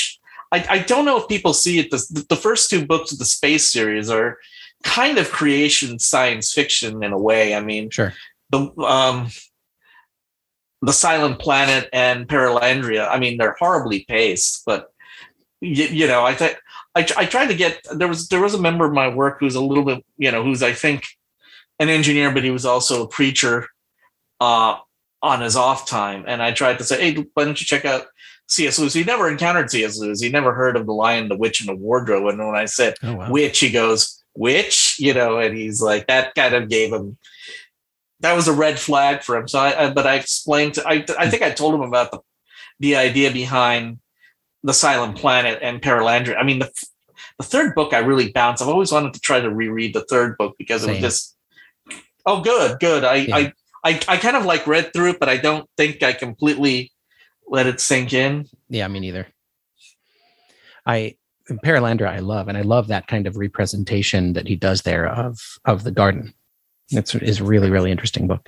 I don't know if people see it. The first two books of the space series are kind of creation science fiction in a way. I mean, Sure. The Silent Planet and Paralandria, I mean, they're horribly paced, but you know, I tried to get, there was a member of my work who's a little bit, you know, who's, I think, an engineer, but he was also a preacher on his off time. And I tried to say, hey, why don't you check out C.S. Lewis? He never encountered C.S. Lewis. He never heard of The Lion, the Witch, and the Wardrobe. And when I said, which, he goes, which, you know, and he's like, that kind of gave him, that was a red flag for him. So I explained I think I told him about the idea behind The Silent Planet and Paralandria. I mean, the third book I really bounced. I've always wanted to try to reread the third book because it was just, oh, good. I kind of like read through it, but I don't think I completely let it sink in. Yeah, me neither. Paralandra I love, and I love that kind of representation that he does there of the garden. It's a really, really interesting book.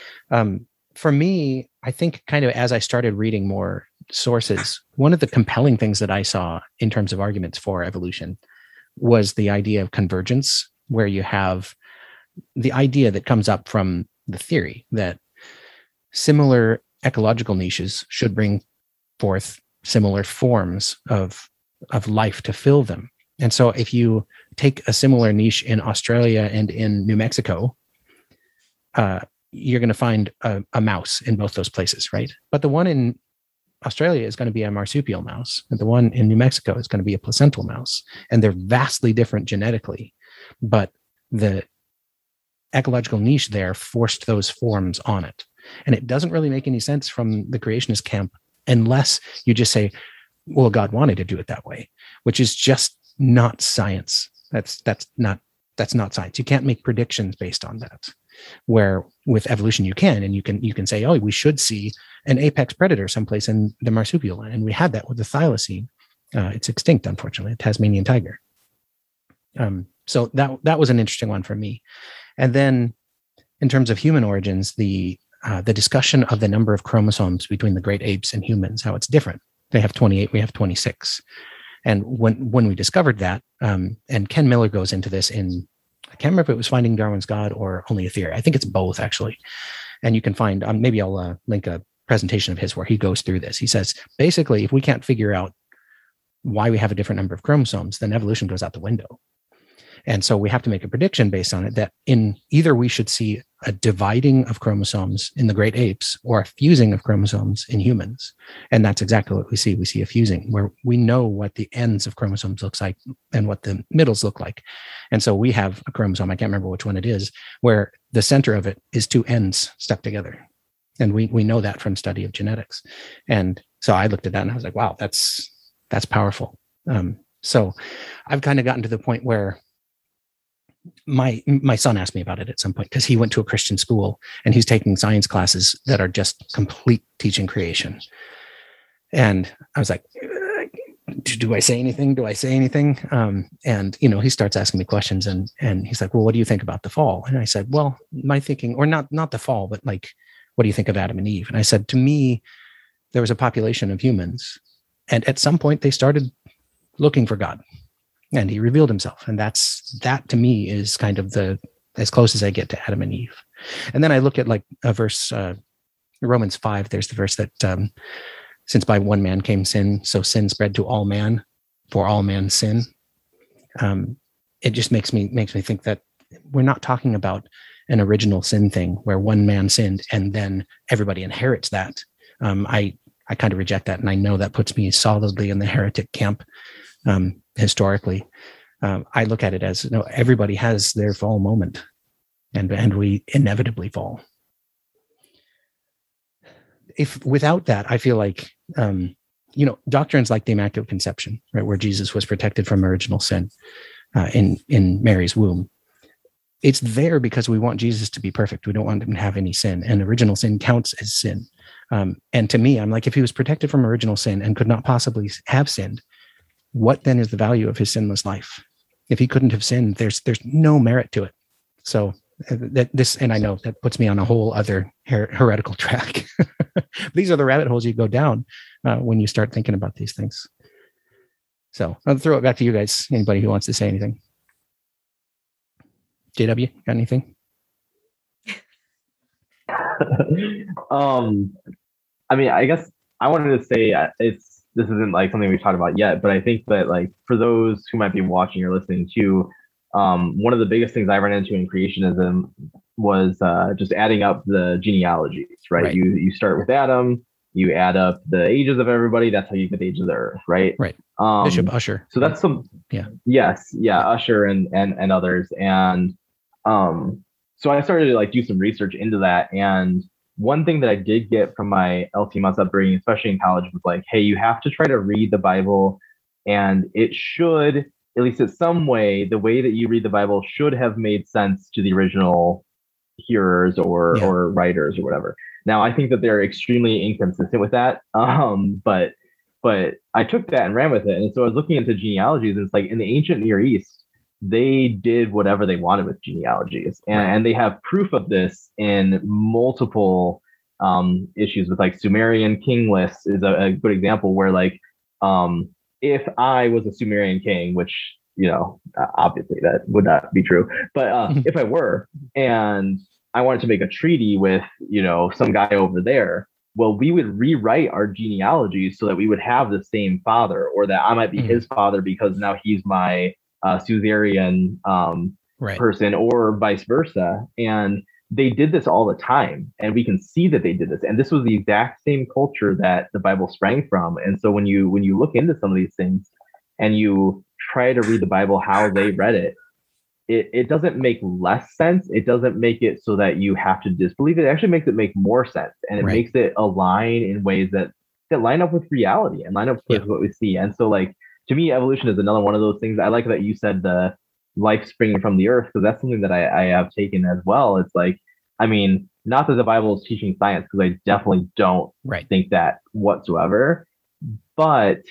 For me, I think kind of as I started reading more sources, one of the compelling things that I saw in terms of arguments for evolution was the idea of convergence, where you have the idea that comes up from the theory that similar ecological niches should bring forth similar forms of life to fill them. And so if you take a similar niche in Australia and in New Mexico, you're going to find a mouse in both those places, right? But the one in Australia is going to be a marsupial mouse, and the one in New Mexico is going to be a placental mouse. And they're vastly different genetically, but the ecological niche there forced those forms on it. And it doesn't really make any sense from the creationist camp unless you just say, well, God wanted to do it that way, which is just not science. That's not science. You can't make predictions based on that. Where with evolution you can, and you can say, oh, we should see an apex predator someplace in the marsupial line, and we had that with the thylacine. It's extinct, unfortunately, the Tasmanian tiger. So that was an interesting one for me. And then, in terms of human origins, the discussion of the number of chromosomes between the great apes and humans, how it's different. They have 28, we have 26. And when we discovered that, and Ken Miller goes into this in, I can't remember if it was Finding Darwin's God or Only a Theory. I think it's both, actually. And you can find, maybe I'll link a presentation of his where he goes through this. He says, basically, if we can't figure out why we have a different number of chromosomes, then evolution goes out the window. And so we have to make a prediction based on it that in either we should see a dividing of chromosomes in the great apes or a fusing of chromosomes in humans. And that's exactly what we see. We see a fusing where we know what the ends of chromosomes looks like and what the middles look like. And so we have a chromosome, I can't remember which one it is, where the center of it is two ends stuck together. And we know that from study of genetics. And so I looked at that and I was like, wow, that's powerful. So I've kind of gotten to the point where my son asked me about it at some point because he went to a Christian school and he's taking science classes that are just complete teaching creation. And I was like, do I say anything? Do I say anything? And, he starts asking me questions and he's like, well, what do you think about the fall? And I said, well, my thinking, or not the fall, but like, what do you think of Adam and Eve? And I said, to me, there was a population of humans. And at some point they started looking for God. And he revealed himself. And that to me is kind of as close as I get to Adam and Eve. And then I look at like a verse, Romans 5, there's the verse that since by one man came sin, so sin spread to all man, for all man sin. It just makes me think that we're not talking about an original sin thing where one man sinned and then everybody inherits that. I kind of reject that. And I know that puts me solidly in the heretic camp. Historically, I look at it as, everybody has their fall moment and we inevitably fall. If without that, I feel like, doctrines like the Immaculate Conception, right, where Jesus was protected from original sin in Mary's womb, it's there because we want Jesus to be perfect. We don't want him to have any sin, and original sin counts as sin. And to me, I'm like, if he was protected from original sin and could not possibly have sinned, what then is the value of his sinless life? If he couldn't have sinned, there's no merit to it. So and I know that puts me on a whole other heretical track. These are the rabbit holes you go down when you start thinking about these things. So I'll throw it back to you guys. Anybody who wants to say anything? JW, got anything? I mean, I guess I wanted to say this isn't like something we've talked about yet, but I think that like for those who might be watching or listening to, one of the biggest things I ran into in creationism was just adding up the genealogies, right? You start with Adam, you add up the ages of everybody. That's how you get the age of the earth, right? Right. Bishop Usher. So that's Usher and others, and so I started to like do some research into that. And one thing that I did get from my LCMS upbringing, especially in college, was like, hey, you have to try to read the Bible, and it should, at least in some way, the way that you read the Bible should have made sense to the original hearers or writers or whatever. Now, I think that they're extremely inconsistent with that. But I took that and ran with it. And so I was looking into genealogies, and it's like in the ancient Near East, they did whatever they wanted with genealogies. And they have proof of this in multiple issues with like Sumerian king lists is a good example where like, if I was a Sumerian king, which, you know, obviously that would not be true, but if I were, and I wanted to make a treaty with, you know, some guy over there, well, we would rewrite our genealogies so that we would have the same father, or that I might be his father because now he's my suzerain person, or vice versa. And they did this all the time, and we can see that they did this. And this was the exact same culture that the Bible sprang from. And so when you look into some of these things and you try to read the Bible how they read it, it doesn't make less sense. It doesn't make it so that you have to disbelieve it. It actually makes it make more sense, and it makes it align in ways that line up with reality and line up with what we see. And so, like, to me, evolution is another one of those things. I like that you said the life springing from the earth, because that's something that I have taken as well. It's like, I mean, not that the Bible is teaching science, because I definitely don't think that whatsoever, but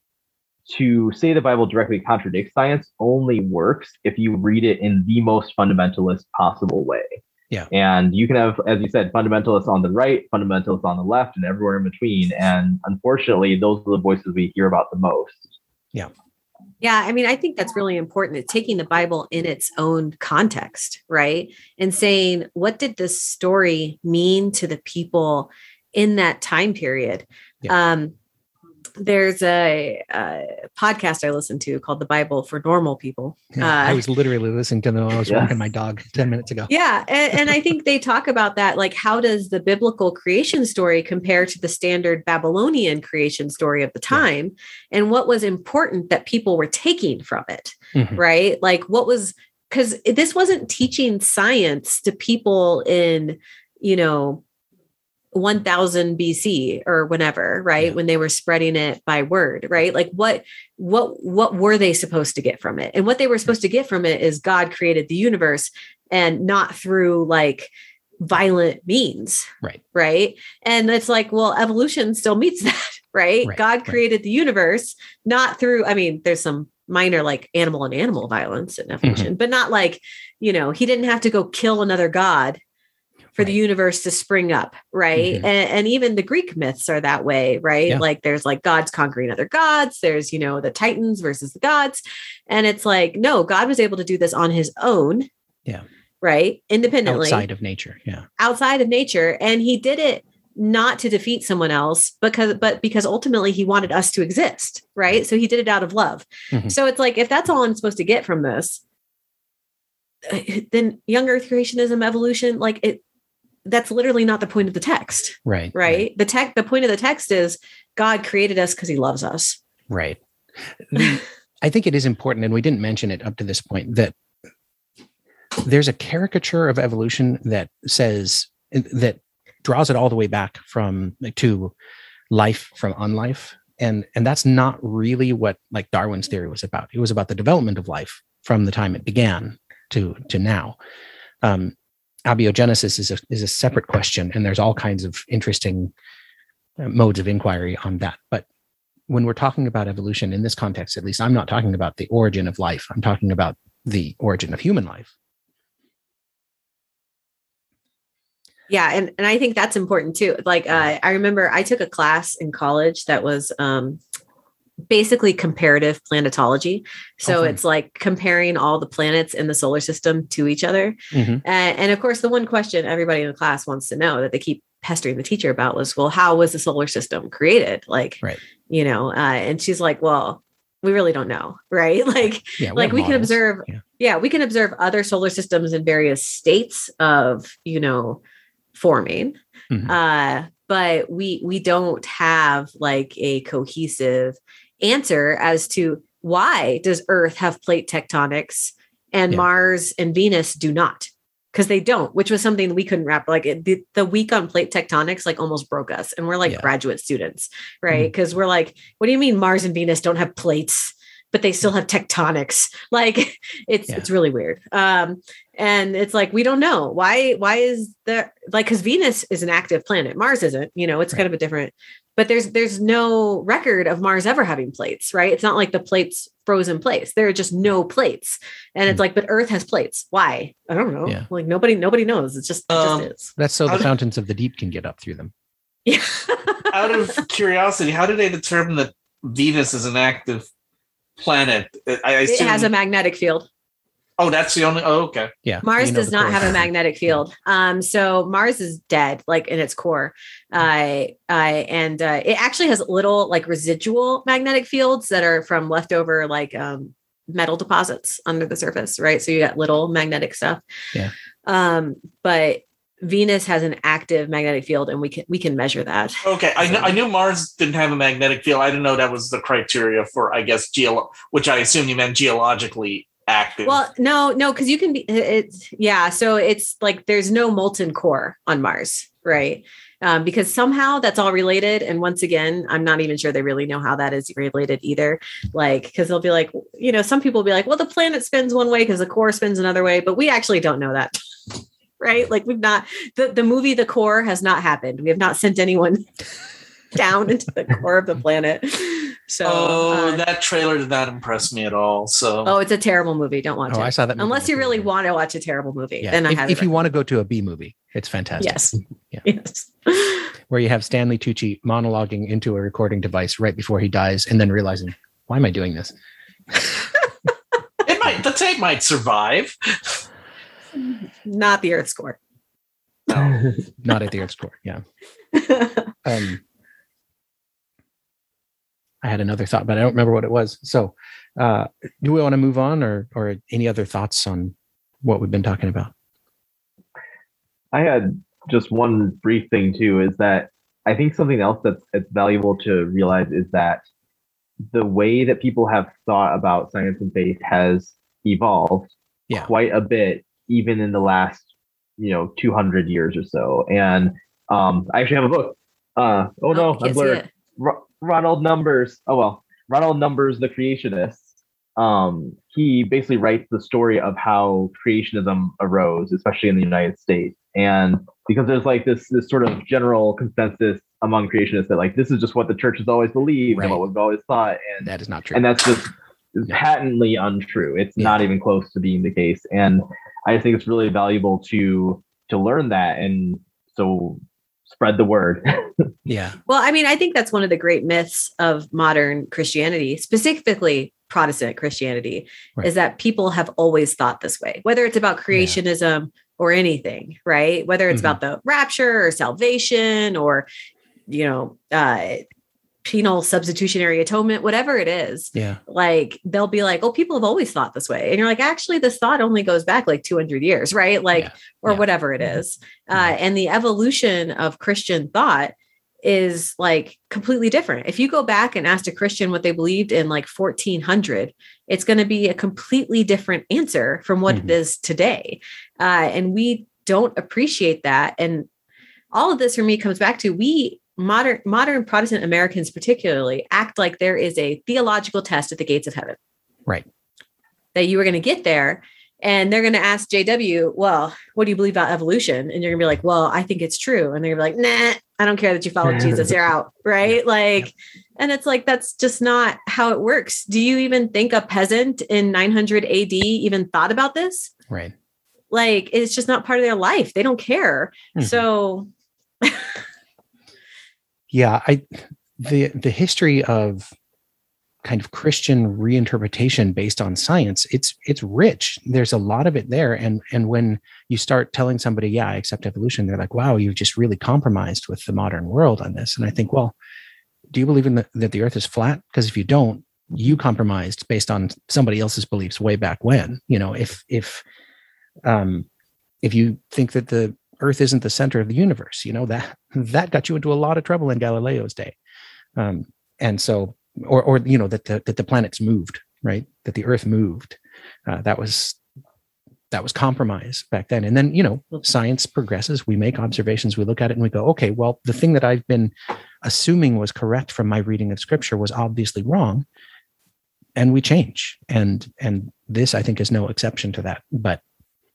to say the Bible directly contradicts science only works if you read it in the most fundamentalist possible way. Yeah. And you can have, as you said, fundamentalists on the right, fundamentalists on the left, and everywhere in between. And unfortunately, those are the voices we hear about the most. Yeah. Yeah. I mean, I think that's really important. It's taking the Bible in its own context, right? And saying, what did this story mean to the people in that time period? Yeah. There's a podcast I listen to called The Bible for Normal People. I was literally listening to them when I was walking my dog 10 minutes ago. Yeah. And I think they talk about that. Like, how does the biblical creation story compare to the standard Babylonian creation story of the time? Yeah. And what was important that people were taking from it, right? Like, what was, because this wasn't teaching science to people in, 1000 BC or whenever, right? Yeah. When they were spreading it by word, right? Like what were they supposed to get from it? And what they were supposed to get from it is God created the universe, and not through like violent means. Right. And it's like, well, evolution still meets that, right? God created the universe, not through, I mean, there's some minor like animal and animal violence in evolution, but not like, he didn't have to go kill another god for the universe to spring up, right? And even the Greek myths are that way, right? Yeah. Like there's like gods conquering other gods. There's, the Titans versus the gods. And it's like, no, God was able to do this on his own. Yeah. Right? Independently. Outside of nature. Yeah. Outside of nature. And he did it not to defeat someone else, but because ultimately he wanted us to exist, right? So he did it out of love. So it's like, if that's all I'm supposed to get from this, then young earth creationism, evolution, like that's literally not the point of the text. Right. The point of the text is God created us because he loves us. Right. I think it is important, and we didn't mention it up to this point, that there's a caricature of evolution that draws it all the way back to life from unlife. And that's not really what like Darwin's theory was about. It was about the development of life from the time it began to now. Abiogenesis is a separate question, and there's all kinds of interesting modes of inquiry on that. But when we're talking about evolution in this context, at least, I'm not talking about the origin of life. I'm talking about the origin of human life. Yeah. And I think that's important too. Like, I remember I took a class in college that was basically comparative planetology. So Oh, it's like comparing all the planets in the solar system to each other. Mm-hmm. And of course, the one question everybody in the class wants to know that they keep pestering the teacher about was, well, how was the solar system created? Like, Right. And she's like, well, we really don't know. Right. Like, Yeah, like we can models. observe. Yeah. We can observe other solar systems in various states of, forming. Mhm. But we don't have like a cohesive answer as to why does Earth have plate tectonics and Mars and Venus do not, because they don't, which was something we couldn't wrap. Like the week on plate tectonics like almost broke us, and we're like graduate students, right? Because we're like, what do you mean Mars and Venus don't have plates, but they still have tectonics? Like it's really weird. And it's like, we don't know why is there, like, because Venus is an active planet, Mars isn't, it's kind of a different, but there's no record of Mars ever having plates, right? It's not like the plates froze in place. There are just no plates. And it's like, but Earth has plates. Why? I don't know. Yeah. Like nobody knows. It just is. That's so the fountains of the deep can get up through them. Yeah. Out of curiosity, how do they determine that Venus is an active planet? I assume it has a magnetic field. Oh, that's the only. Oh, okay. Yeah. Mars does not have a magnetic field. So Mars is dead, like in its core. And it actually has little like residual magnetic fields that are from leftover like metal deposits under the surface, right? So you got little magnetic stuff. Yeah. But Venus has an active magnetic field, and we can measure that. Okay, I knew Mars didn't have a magnetic field. I didn't know that was the criteria for, I guess, which I assume you meant geologically active. Well, no, because you can be. So it's like there's no molten core on Mars, right? Because somehow that's all related. And once again, I'm not even sure they really know how that is related either. Like, because they'll be like, some people will be like, well, the planet spins one way because the core spins another way, but we actually don't know that. Right? Like we've not, the movie The Core has not happened. We have not sent anyone down into the core of the planet. So that trailer did not impress me at all. So it's a terrible movie. Don't watch it. I saw that movie unless you really want to watch a terrible movie. Yeah. Then if you want to go to a B movie, it's fantastic. Yes. Yeah. Yes. Where you have Stanley Tucci monologuing into a recording device right before he dies, and then realizing, why am I doing this? The tape might survive. Not the Earth's core. No. Not at the Earth's core. Yeah. I had another thought, but I don't remember what it was. So do we want to move on or any other thoughts on what we've been talking about? I had just one brief thing too, is that I think something else that's valuable to realize is that the way that people have thought about science and faith has evolved quite a bit, even in the last 200 years or so. And I actually have a book. I'm blurred. Ronald Numbers. Ronald Numbers, The Creationists. He basically writes the story of how creationism arose, especially in the United States. And because there's like this sort of general consensus among creationists that like this is just what the church has always believed and what we've always thought, and that is not true. And that's just patently untrue. It's not even close to being the case. And I think it's really valuable to learn that, and so spread the word. Yeah. Well, I mean, I think that's one of the great myths of modern Christianity, specifically Protestant Christianity, is that people have always thought this way, whether it's about creationism or anything, right? Whether it's about the rapture or salvation or, penal substitutionary atonement, whatever it is. Yeah. Like they'll be like, oh, people have always thought this way. And you're like, actually, this thought only goes back like 200 years, right? Like, or whatever it is. And the evolution of Christian thought is like completely different. If you go back and ask a Christian what they believed in like 1400, it's going to be a completely different answer from what it is today. And we don't appreciate that. And all of this for me comes back to modern Protestant Americans particularly act like there is a theological test at the gates of heaven. Right. That you are going to get there and they're going to ask JW, well, what do you believe about evolution? And you're gonna be like, well, I think it's true. And they're gonna be like, nah, I don't care that you follow Jesus. You're out. Right. And it's like, that's just not how it works. Do you even think a peasant in 900 AD even thought about this? Right. Like, it's just not part of their life. They don't care. So yeah, the history of kind of Christian reinterpretation based on science, it's rich. There's a lot of it there. And when you start telling somebody, yeah, I accept evolution, they're like, wow, you've just really compromised with the modern world on this. And I think, well, do you believe that the earth is flat? Because if you don't, you compromised based on somebody else's beliefs way back when. If you think that the earth isn't the center of the universe, that got you into a lot of trouble in Galileo's day. And so, or that the planets moved, right? That the earth moved. That was compromise back then. And then, science progresses. We make observations. We look at it and we go, okay, well, the thing that I've been assuming was correct from my reading of scripture was obviously wrong. And we change. And this, I think, is no exception to that. But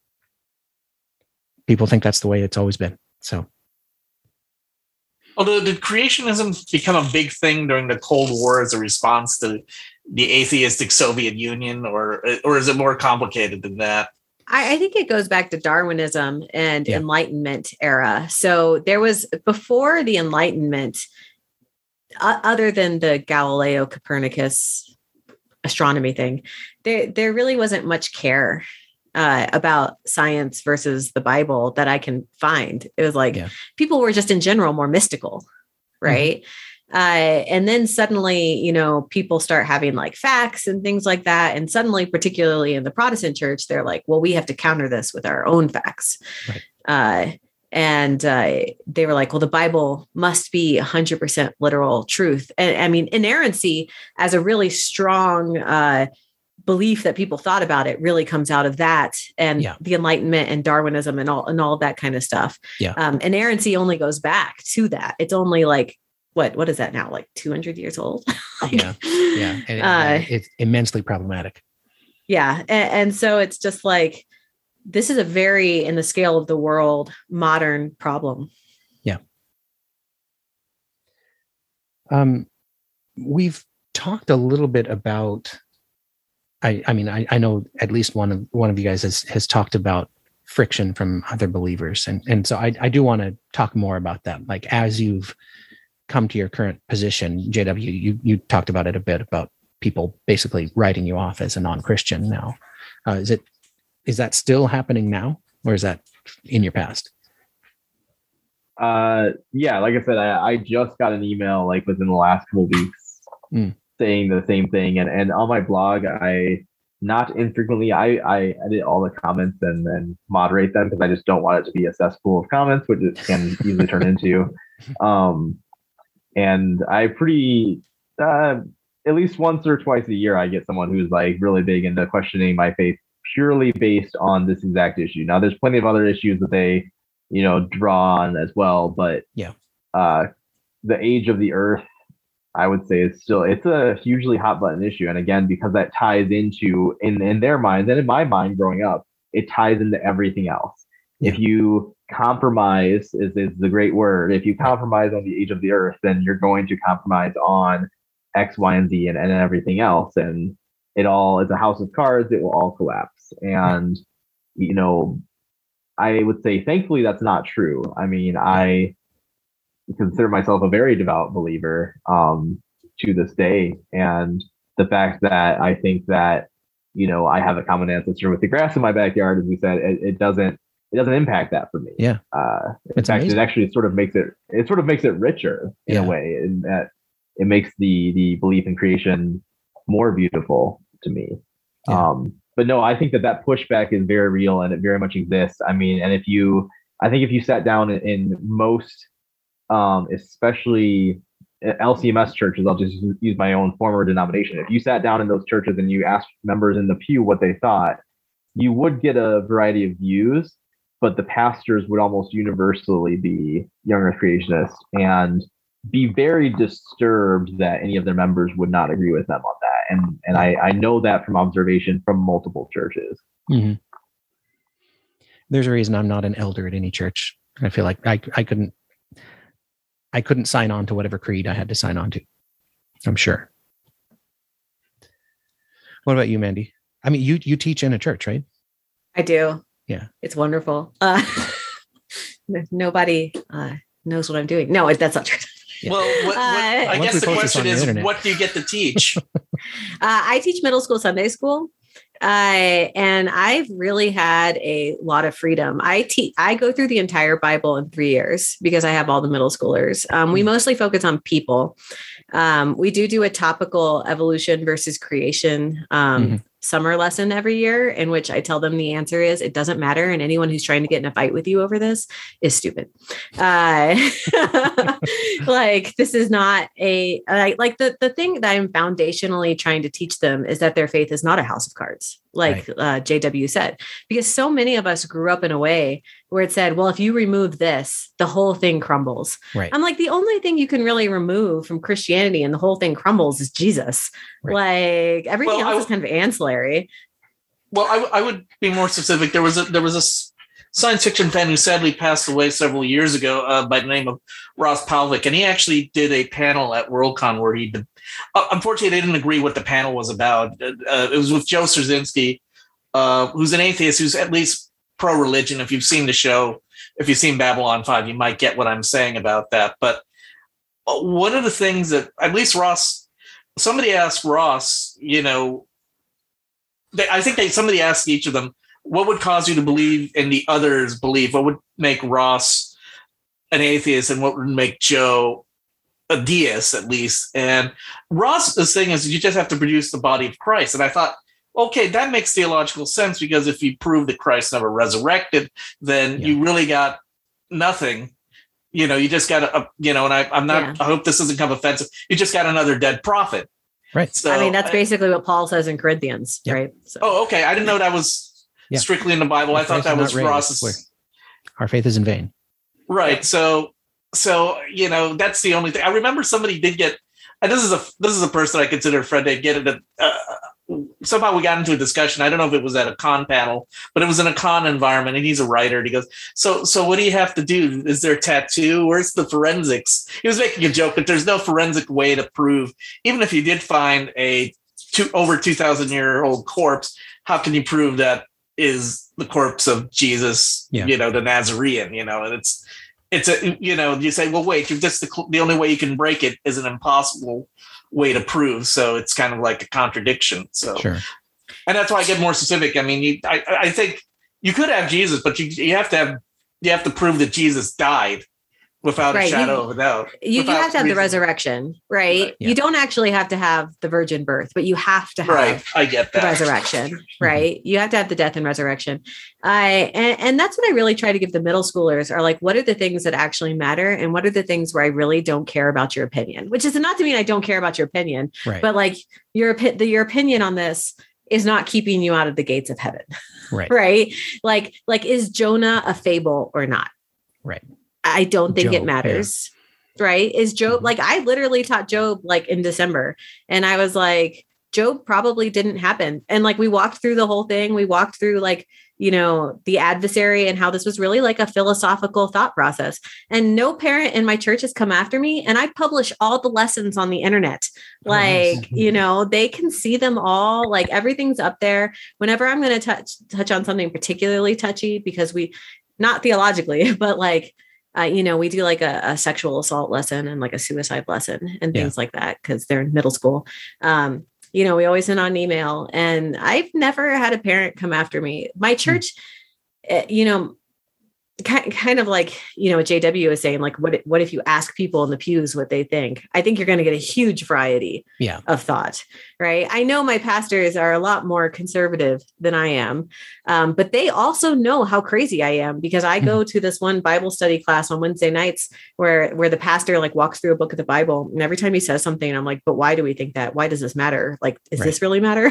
people think that's the way it's always been. So. Although did creationism become a big thing during the Cold War as a response to the atheistic Soviet Union, or is it more complicated than that? I think it goes back to Darwinism and Enlightenment era. So there was, before the Enlightenment, other than the Galileo Copernicus astronomy thing, there really wasn't much care about science versus the Bible that I can find. It was like people were just in general more mystical, right? And then suddenly, people start having like facts and things like that. And suddenly, particularly in the Protestant church, they're like, well, we have to counter this with our own facts. Right. And they were like, well, the Bible must be 100% literal truth. And I mean, inerrancy as a really strong belief that people thought about it really comes out of that, and the Enlightenment and Darwinism and all of that kind of stuff. Inerrancy only goes back to that. It's only like, what is that now? Like 200 years old? And it's immensely problematic. Yeah. And so it's just like, this is a very, in the scale of the world, modern problem. Yeah. We've talked a little bit about, I know at least one of you guys has talked about friction from other believers. And so I do want to talk more about that. Like, as you've come to your current position, JW, you talked about it a bit, about people basically writing you off as a non-Christian now. Is that still happening now, or is that in your past? Yeah, like I said, I just got an email like within the last couple of weeks saying the same thing. And on my blog, I not infrequently, I edit all the comments and moderate them, because I just don't want it to be a cesspool of comments, which it can easily turn into. And I at least once or twice a year, I get someone who's like really big into questioning my faith purely based on this exact issue. Now, there's plenty of other issues that they, draw on as well. But the age of the earth, I would say, it's a hugely hot button issue. And again, because that ties into, in their minds and in my mind growing up, it ties into everything else. If you compromise is the great word. If you compromise on the age of the earth, then you're going to compromise on X, Y, and Z and everything else. And it all is a house of cards. It will all collapse. And, I would say, thankfully, that's not true. I mean, I consider myself a very devout believer to this day. And the fact that I think that, I have a common ancestor with the grass in my backyard, as we said, it doesn't impact that for me. Yeah. In fact, amazing. It actually sort of makes it richer in a way, in that it makes the belief in creation more beautiful to me. Yeah. But no, I think that pushback is very real, and it very much exists. I mean, and if you sat down in most, especially LCMS churches, I'll just use my own former denomination. If you sat down in those churches and you asked members in the pew what they thought, you would get a variety of views, but the pastors would almost universally be young earth creationists and be very disturbed that any of their members would not agree with them on that. And I know that from observation from multiple churches. Mm-hmm. There's a reason I'm not an elder at any church. I feel like I couldn't sign on to whatever creed I had to sign on to, I'm sure. What about you, Mandy? I mean, you teach in a church, right? I do. Yeah. It's wonderful. Nobody knows what I'm doing. No, that's not true. Yeah. Well, I guess the question is, what do you get to teach? I teach middle school Sunday school. And I've really had a lot of freedom. I go through the entire Bible in 3 years because I have all the middle schoolers. We mostly focus on people. We do a topical evolution versus creation summer lesson every year, in which I tell them the answer is it doesn't matter, and anyone who's trying to get in a fight with you over this is stupid. Like, this is not the thing that I'm foundationally trying to teach them is that their faith is not a house of cards, like JW said, because so many of us grew up in a way where it said, well, if you remove this, the whole thing crumbles. Right. I'm like, the only thing you can really remove from Christianity and the whole thing crumbles is Jesus. Right. Like, everything else is kind of ancillary. Well, I would be more specific. There was a science fiction fan who sadly passed away several years ago by the name of Ross Palvik, and he actually did a panel at Worldcon where he did. Unfortunately, they didn't agree what the panel was about. It was with Joe Straczynski, who's an atheist who's at least pro-religion. If you've seen the show, if you've seen Babylon 5, you might get what I'm saying about that. But one of the things that at least somebody asked Ross, somebody asked each of them, what would cause you to believe in the other's belief? What would make Ross an atheist, and what would make Joe a deist, at least? And Ross's thing is you just have to produce the body of Christ. And I thought, okay, that makes theological sense, because if you prove that Christ never resurrected, then you really got nothing. You just got I hope this doesn't come offensive. You just got another dead prophet. Right. So I mean, that's basically what Paul says in Corinthians, right? So. Oh, okay. I didn't know that was strictly in the Bible. I thought that was Ross's. Our faith is in vain. Right. So that's the only thing. I remember somebody did get, and this is a person I consider a friend. They get it. Somehow we got into a discussion. I don't know if it was at a con panel, but it was in a con environment, and he's a writer. And he goes, so what do you have to do? Is there a tattoo? Where's the forensics? He was making a joke, but there's no forensic way to prove, even if you did find a over 2,000-year-old corpse, how can you prove that is the corpse of Jesus, the Nazarene, and it's you say, well, wait, you're just the only way you can break it is an impossible way to prove. So it's kind of like a contradiction. So, sure. And that's why I get more specific. I mean, I think you could have Jesus, but you have to prove that Jesus died without a shadow of a doubt. You have to have the resurrection, right? Yeah. You don't actually have to have the virgin birth, but you have to have I get that. The resurrection, right? You have to have the death and resurrection. And that's what I really try to give the middle schoolers are like, what are the things that actually matter? And what are the things where I really don't care about your opinion, which is not to mean I don't care about your opinion, but like your opinion on this is not keeping you out of the gates of heaven, right? Right? Like, is Jonah a fable or not? Right. I don't think it matters, right? Is Job, like I literally taught Job like in December, and I was like, Job probably didn't happen. And like, we walked through the whole thing. We walked through like, the adversary and how this was really like a philosophical thought process. And no parent in my church has come after me. And I publish all the lessons on the internet. Like, they can see them all, like everything's up there. Whenever I'm going to touch on something particularly touchy, because not theologically, but like, we do like a sexual assault lesson and like a suicide lesson and things like that, because they're in middle school. We always send on email, and I've never had a parent come after me. My church, kind of like, what JW is saying, like, what if you ask people in the pews what they think? I think you're going to get a huge variety of thought, right? I know my pastors are a lot more conservative than I am, but they also know how crazy I am, because I go to this one Bible study class on Wednesday nights where the pastor like walks through a book of the Bible, and every time he says something, I'm like, but why do we think that? Why does this matter? Like, does this really matter?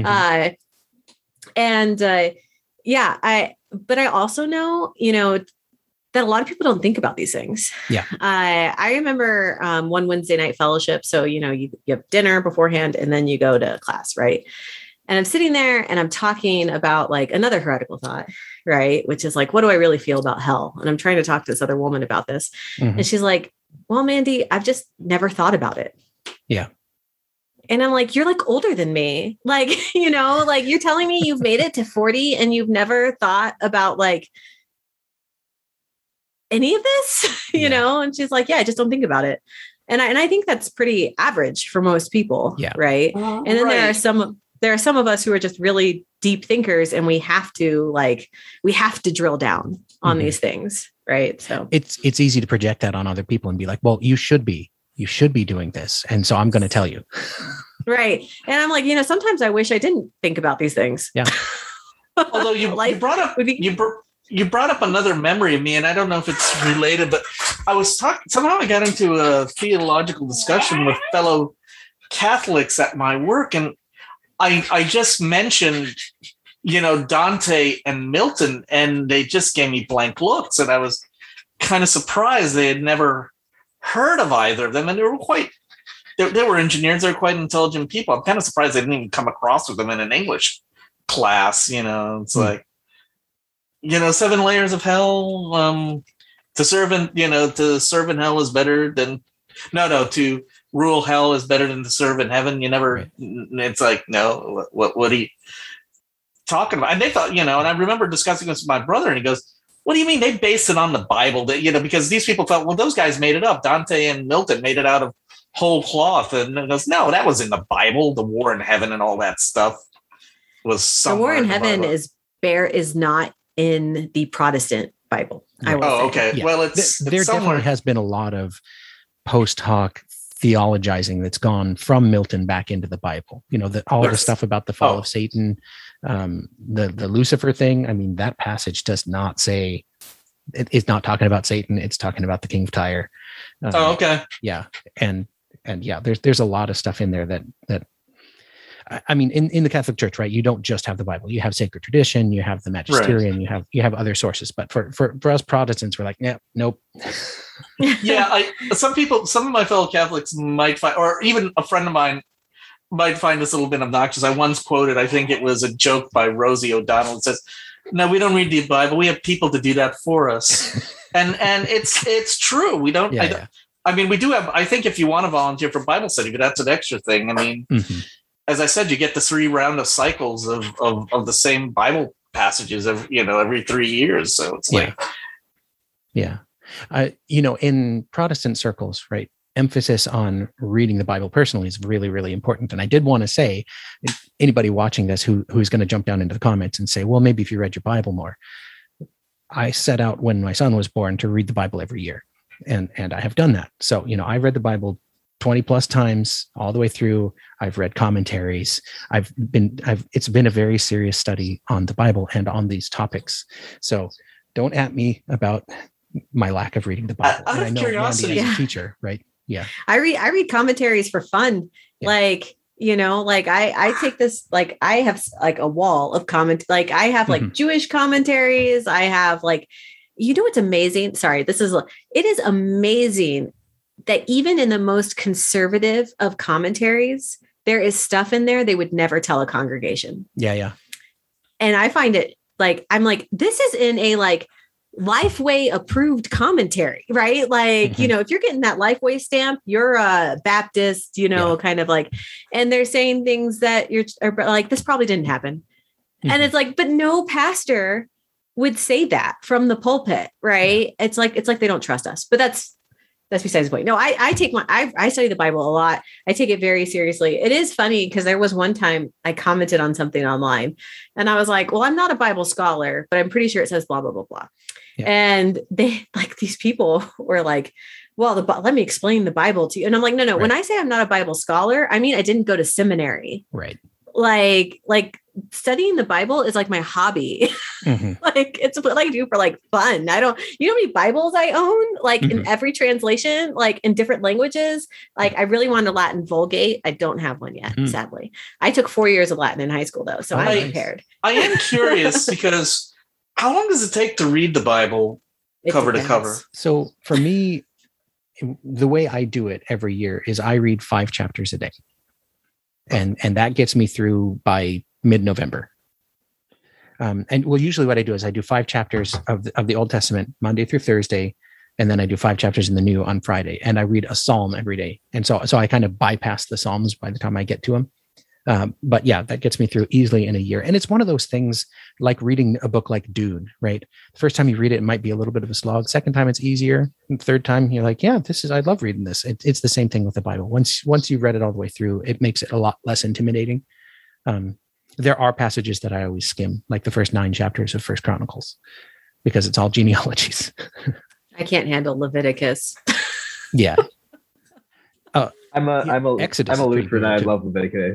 But I also know, that a lot of people don't think about these things. Yeah. I remember one Wednesday night fellowship. So, you have dinner beforehand and then you go to class, right? And I'm sitting there and I'm talking about like another heretical thought, right? Which is like, what do I really feel about hell? And I'm trying to talk to this other woman about this. And she's like, well, Mandy, I've just never thought about it. Yeah. And I'm like, you're like older than me. Like, like you're telling me you've made it to 40 and you've never thought about like any of this, and she's like, yeah, I just don't think about it. And I think that's pretty average for most people. Yeah. Right. And then there are some of us who are just really deep thinkers, and we have to drill down on these things. Right. So it's easy to project that on other people and be like, well, you should be doing this. And so I'm going to tell you. Right. And I'm like, sometimes I wish I didn't think about these things. Yeah. Although you brought up another memory of me, and I don't know if it's related, but I was somehow I got into a theological discussion with fellow Catholics at my work, and I just mentioned, Dante and Milton, and they just gave me blank looks, and I was kind of surprised they had never heard of either of them, and they were engineers, they were quite intelligent people. I'm kind of surprised they didn't even come across with them in an English class. It's like, 7 layers of hell. To serve in hell is better than to rule hell is better than to serve in heaven. It's like, no, what are you talking about? And they thought, and I remember discussing this with my brother, and he goes, what do you mean they based it on the Bible? That, because these people felt, well, those guys made it up. Dante and Milton made it out of whole cloth. And it goes, no, that was in the Bible. The war in heaven and all that stuff was somewhere. The war in heaven is not in the Protestant Bible. I will say. Okay. Yeah. Well, there definitely has been a lot of post hoc theologizing that's gone from Milton back into the Bible. The stuff about the fall of Satan, the Lucifer thing. I mean, that passage does not say, it's not talking about Satan. It's talking about the king of Tyre. Okay. Yeah. And yeah, there's a lot of stuff in there that I mean, in the Catholic Church, right? You don't just have the Bible. You have sacred tradition. You have the magisterium. Right. You have other sources. But for us Protestants, we're like, yeah, nope. Yeah, some of my fellow Catholics might find, or even a friend of mine might find this a little bit obnoxious. I once quoted, I think it was a joke by Rosie O'Donnell. It says, "No, we don't read the Bible. We have people to do that for us," and it's true. We don't. Yeah, I mean, we do have. I think if you want to volunteer for Bible study, but that's an extra thing. I mean. Mm-hmm. As I said, you get the 3 round of cycles of the same Bible passages every 3 years. So it's like, yeah. In Protestant circles, right, emphasis on reading the Bible personally is really, really important. And I did want to say, anybody watching this who's going to jump down into the comments and say, well, maybe if you read your Bible more. I set out when my son was born to read the Bible every year, and I have done that. So I read the Bible 20 plus times all the way through. I've read commentaries. It's been a very serious study on the Bible and on these topics. So don't at me about my lack of reading the Bible. Out of curiosity, as a teacher, right? Yeah. I read commentaries for fun. Yeah. I take this, I have a wall of comment. I have Jewish commentaries. I have what's amazing. Sorry, it is amazing that even in the most conservative of commentaries, there is stuff in there they would never tell a congregation. Yeah, yeah. And I find it this is in a Lifeway approved commentary, right? If you're getting that Lifeway stamp, you're a Baptist, kind of and they're saying things that are this probably didn't happen. Mm-hmm. And it's but no pastor would say that from the pulpit, right? Yeah. It's like they don't trust us, but that's besides the point. No, I study the Bible a lot. I take it very seriously. It is funny because there was one time I commented on something online and I was like, well, I'm not a Bible scholar, but I'm pretty sure it says blah, blah, blah, blah. Yeah. And they these people were like, well, let me explain the Bible to you. And I'm like, no. Right. When I say I'm not a Bible scholar, I mean, I didn't go to seminary. Right. Studying the Bible is my hobby. Mm-hmm. It's what I do for fun. I don't, how many Bibles I own, mm-hmm. in every translation, in different languages. I really wanted a Latin Vulgate. I don't have one yet, sadly. I took 4 years of Latin in high school though. So I'm prepared. I am curious because how long does it take to read the Bible cover to cover? So for me, the way I do it every year is I read 5 chapters a day. And that gets me through by mid-November. Usually what I do is I do 5 chapters of the Old Testament Monday through Thursday, and then I do 5 chapters in the New on Friday, and I read a psalm every day. And so I kind of bypass the Psalms by the time I get to them. But yeah, that gets me through easily in a year. And it's one of those things like reading a book like Dune, right? The first time you read it, it might be a little bit of a slog. Second time, it's easier. And third time, you're like, yeah, I love reading this. It's the same thing with the Bible. Once you've read it all the way through, it makes it a lot less intimidating. There are passages that I always skim, like the first 9 chapters of First Chronicles, because it's all genealogies. I can't handle Leviticus. Yeah. I'm a Exodus I'm a is pretty Lutheran. good, I too. love Leviticus.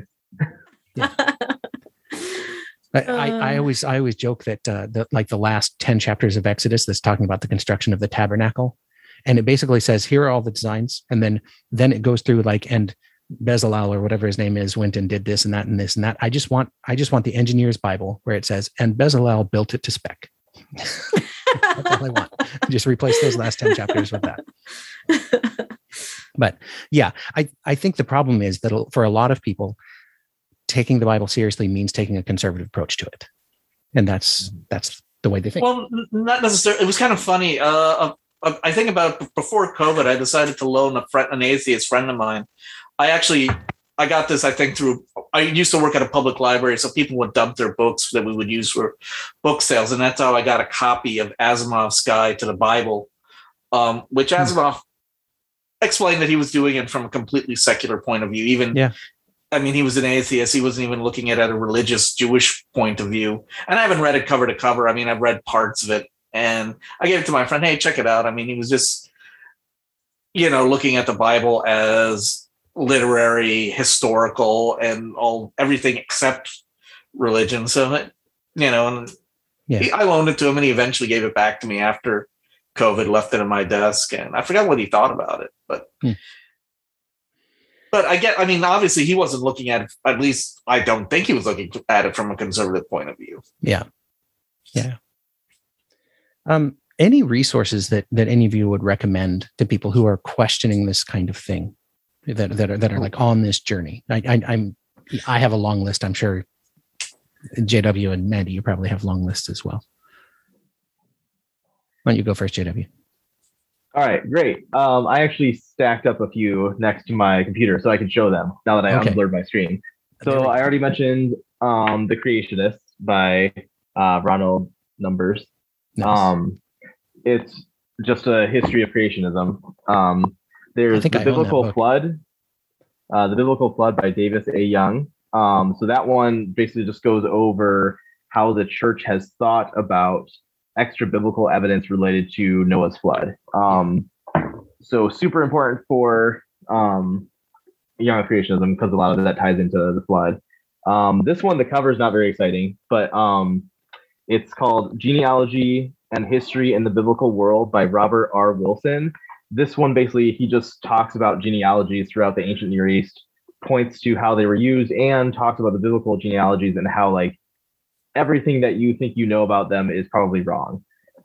I always joke that the last 10 chapters of Exodus that's talking about the construction of the tabernacle, and it basically says here are all the designs, and then it goes through and Bezalel or whatever his name is went and did this and that and this and that. I just want the engineer's Bible where it says and Bezalel built it to spec. That's all I want. Just replace those last 10 chapters with that. But yeah, I think the problem is that for a lot of people, taking the Bible seriously means taking a conservative approach to it. And that's the way they think. Well, not necessarily. It was kind of funny. I think about before COVID, I decided to loan an atheist friend of mine. I got this, I think, I used to work at a public library, so people would dump their books that we would use for book sales. And that's how I got a copy of Asimov's Guide to the Bible, which Asimov explained that he was doing it from a completely secular point of view. I mean, he was an atheist. He wasn't even looking at it at a religious Jewish point of view. And I haven't read it cover to cover. I mean, I've read parts of it. And I gave it to my friend, hey, check it out. I mean, he was just, looking at the Bible as literary, historical, and everything except religion. So, I loaned it to him, and he eventually gave it back to me after COVID, left it on my desk. And I forgot what he thought about it. But But obviously he wasn't looking at it, at least I don't think he was looking at it from a conservative point of view. Yeah. Yeah. Any resources that any of you would recommend to people who are questioning this kind of thing that are like on this journey? I have a long list. I'm sure JW and Mandy, you probably have long lists as well. Why don't you go first, JW? All right, great. I actually stacked up a few next to my computer so I can show them now that I unblurred my screen. So I already mentioned The Creationists by Ronald Numbers. Nice. It's just a history of creationism. There's The Biblical Flood. The Biblical Flood by Davis A. Young. So that one basically just goes over how the church has thought about extra biblical evidence related to Noah's flood. So super important for young creationism because a lot of that ties into the flood. This one, the cover is not very exciting, but it's called Genealogy and History in the Biblical World by Robert R. Wilson. This one, basically, he just talks about genealogies throughout the ancient Near East, points to how they were used, and talks about the biblical genealogies and how everything that you think you know about them is probably wrong.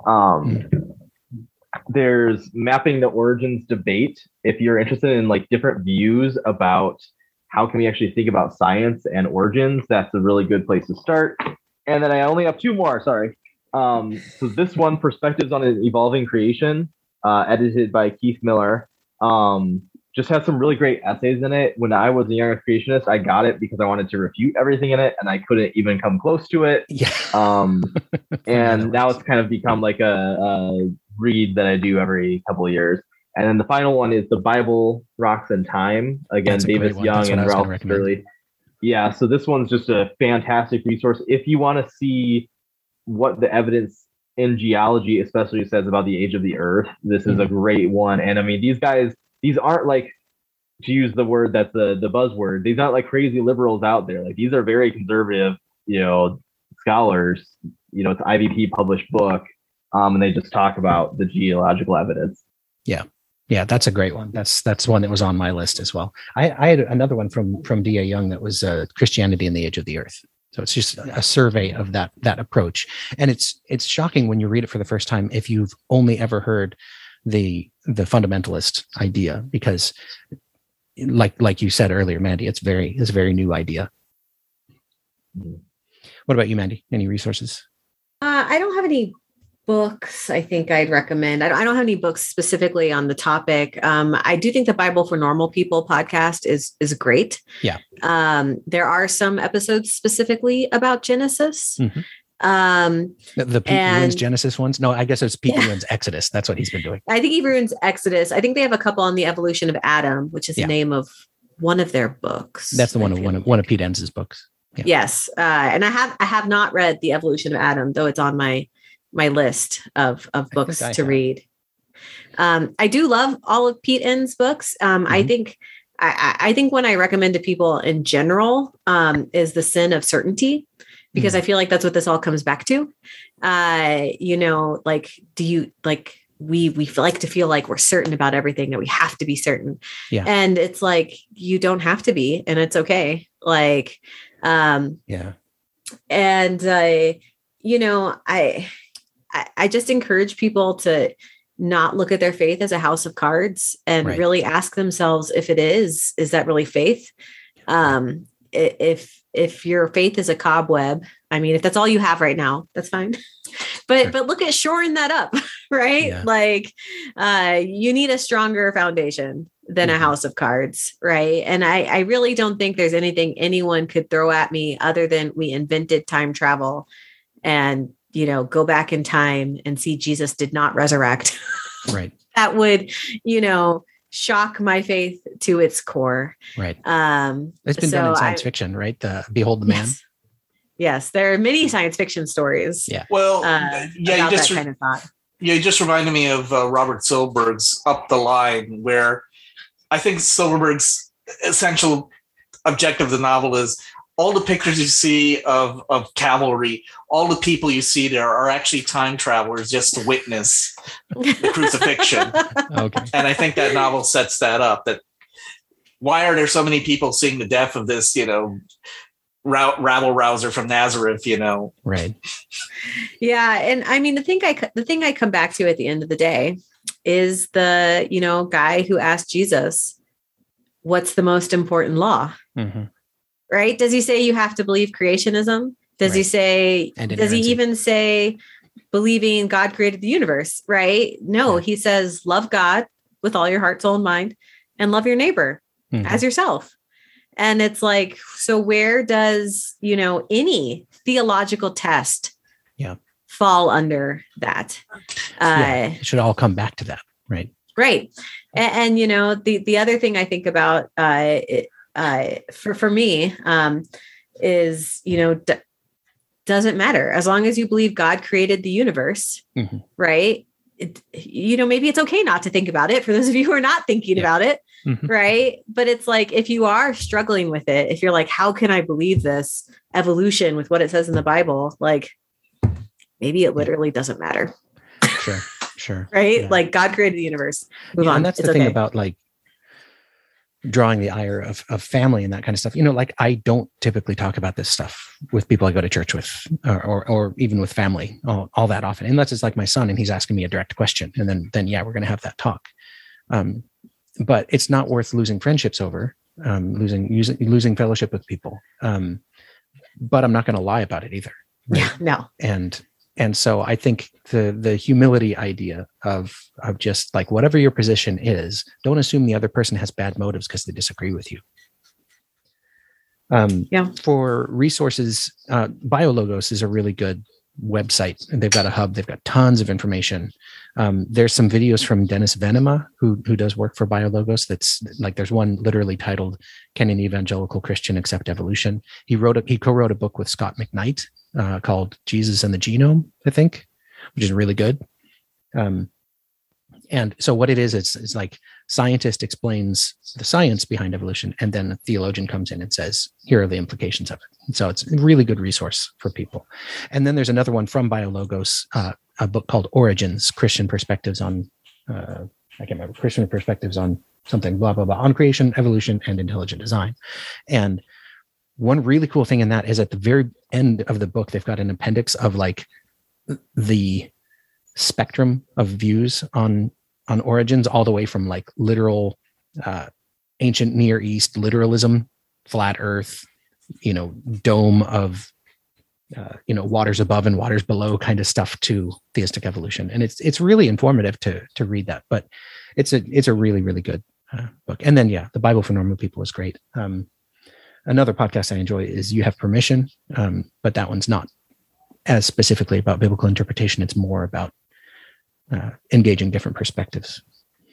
There's Mapping the Origins Debate. If you're interested in different views about how can we actually think about science and origins, that's a really good place to start. And then I only have 2 more, sorry. So this one, Perspectives on an Evolving Creation, edited by Keith Miller, just has some really great essays in it. When I was a younger creationist, I got it because I wanted to refute everything in it, and I couldn't even come close to it. Yeah. And now it's kind of become like a read that I do every couple of years. And then the final one is The Bible, Rocks and Time. Again, Davis Young and Ralph Sterling. Yeah, so this one's just a fantastic resource. If you want to see what the evidence in geology especially says about the age of the earth, this is a great one. And I mean, these aren't to use the word that's the buzzword, these aren't crazy liberals out there. These are very conservative, scholars. It's IVP published book, and they just talk about the geological evidence. Yeah, that's a great one. That's one that was on my list as well. I had another one from D.A. Young that was Christianity in the Age of the Earth. So it's just a survey of that approach. And it's shocking when you read it for the first time if you've only ever heard the fundamentalist idea, because like you said earlier, Mandy, it's a very new idea. What about you, Mandy? Any resources? I don't have any books I think I'd recommend. I don't have any books specifically on the topic. I do think the Bible for Normal People podcast is great. Yeah. There are some episodes specifically about Genesis. Mm-hmm. The Pete Ewan's Genesis ones? No, I guess it's Pete Ewan's Exodus. That's what he's been doing. I think he ruins Exodus. I think they have a couple on the evolution of Adam, which is the name of one of their books. That's the one of Pete Enns' books. Yeah. Yes. And I have not read The Evolution of Adam, though it's on my list of books to read. I do love all of Pete Enns' books. I think when I recommend to people in general is The Sin of Certainty, because I feel like that's what this all comes back to. Do you we like to feel like we're certain about everything, that we have to be certain. Yeah. And it's like, you don't have to be, and it's okay. Like, and I just encourage people to not look at their faith as a house of cards and really ask themselves if it is that really faith? If your faith is a cobweb, I mean, if that's all you have right now, that's fine. But look at shoring that up, right? Yeah. Like you need a stronger foundation than a house of cards, right? And I really don't think there's anything anyone could throw at me other than we invented time travel and, go back in time and see Jesus did not resurrect. Right. That would, shock my faith to its core. Right. It's been done in science fiction, right? Behold the Man. Yes. There are many science fiction stories. Yeah. Well, you just that kind of thought. Yeah, you just reminded me of Robert Silverberg's Up the Line, where I think Silverberg's essential objective of the novel is all the pictures you see of cavalry, all the people you see there are actually time travelers just to witness the crucifixion. Okay. And I think that novel sets that up, that why are there so many people seeing the death of this, rabble rouser from Nazareth, Right. Yeah. And I mean, the thing I come back to at the end of the day is the, guy who asked Jesus, what's the most important law? Mm-hmm. Right? Does he say you have to believe creationism? Does he say, does he even say believing God created the universe? Right? No, he says, love God with all your heart, soul, and mind, and love your neighbor as yourself. And it's like, so where does, any theological test fall under that? It should all come back to that. Right. Right. And the other thing I think about, for me, is, doesn't matter as long as you believe God created the universe, right? Maybe it's okay not to think about it for those of you who are not thinking about it, right? But it's like, if you are struggling with it, if you're like, how can I believe this evolution with what it says in the Bible? Like, maybe it literally doesn't matter. Sure. Right? Yeah. Like, God created the universe. Move on. And that's the thing about like drawing the ire of family and that kind of stuff. Like I don't typically talk about this stuff with people I go to church with or even with family all that often, unless it's like my son and he's asking me a direct question. And then we're going to have that talk. But it's not worth losing friendships over, losing fellowship with people. But I'm not going to lie about it either. Right? Yeah, no. And so I think the humility idea of just like, whatever your position is, don't assume the other person has bad motives because they disagree with you. For resources, BioLogos is a really good website. And they've got a hub. They've got tons of information. There's some videos from Dennis Venema, who does work for BioLogos. That's like, there's one literally titled, "Can an Evangelical Christian Accept Evolution?" He co-wrote a book with Scott McKnight called Jesus and the Genome, I think, which is really good. And so what it is, it's like scientist explains the science behind evolution, and then a theologian comes in and says, here are the implications of it. And so it's a really good resource for people. And then there's another one from BioLogos, a book called Origins, Christian Perspectives on, I can't remember, Christian Perspectives on something, blah, blah, blah, on creation, evolution, and intelligent design. And one really cool thing in that is at the very end of the book, they've got an appendix of like the spectrum of views on origins, all the way from like literal ancient Near East literalism, flat earth, dome of waters above and waters below kind of stuff to theistic evolution. And it's really informative to read that, but it's a really, really good book. And then, The Bible for Normal People is great. Another podcast I enjoy is You Have Permission, but that one's not as specifically about biblical interpretation. It's more about engaging different perspectives.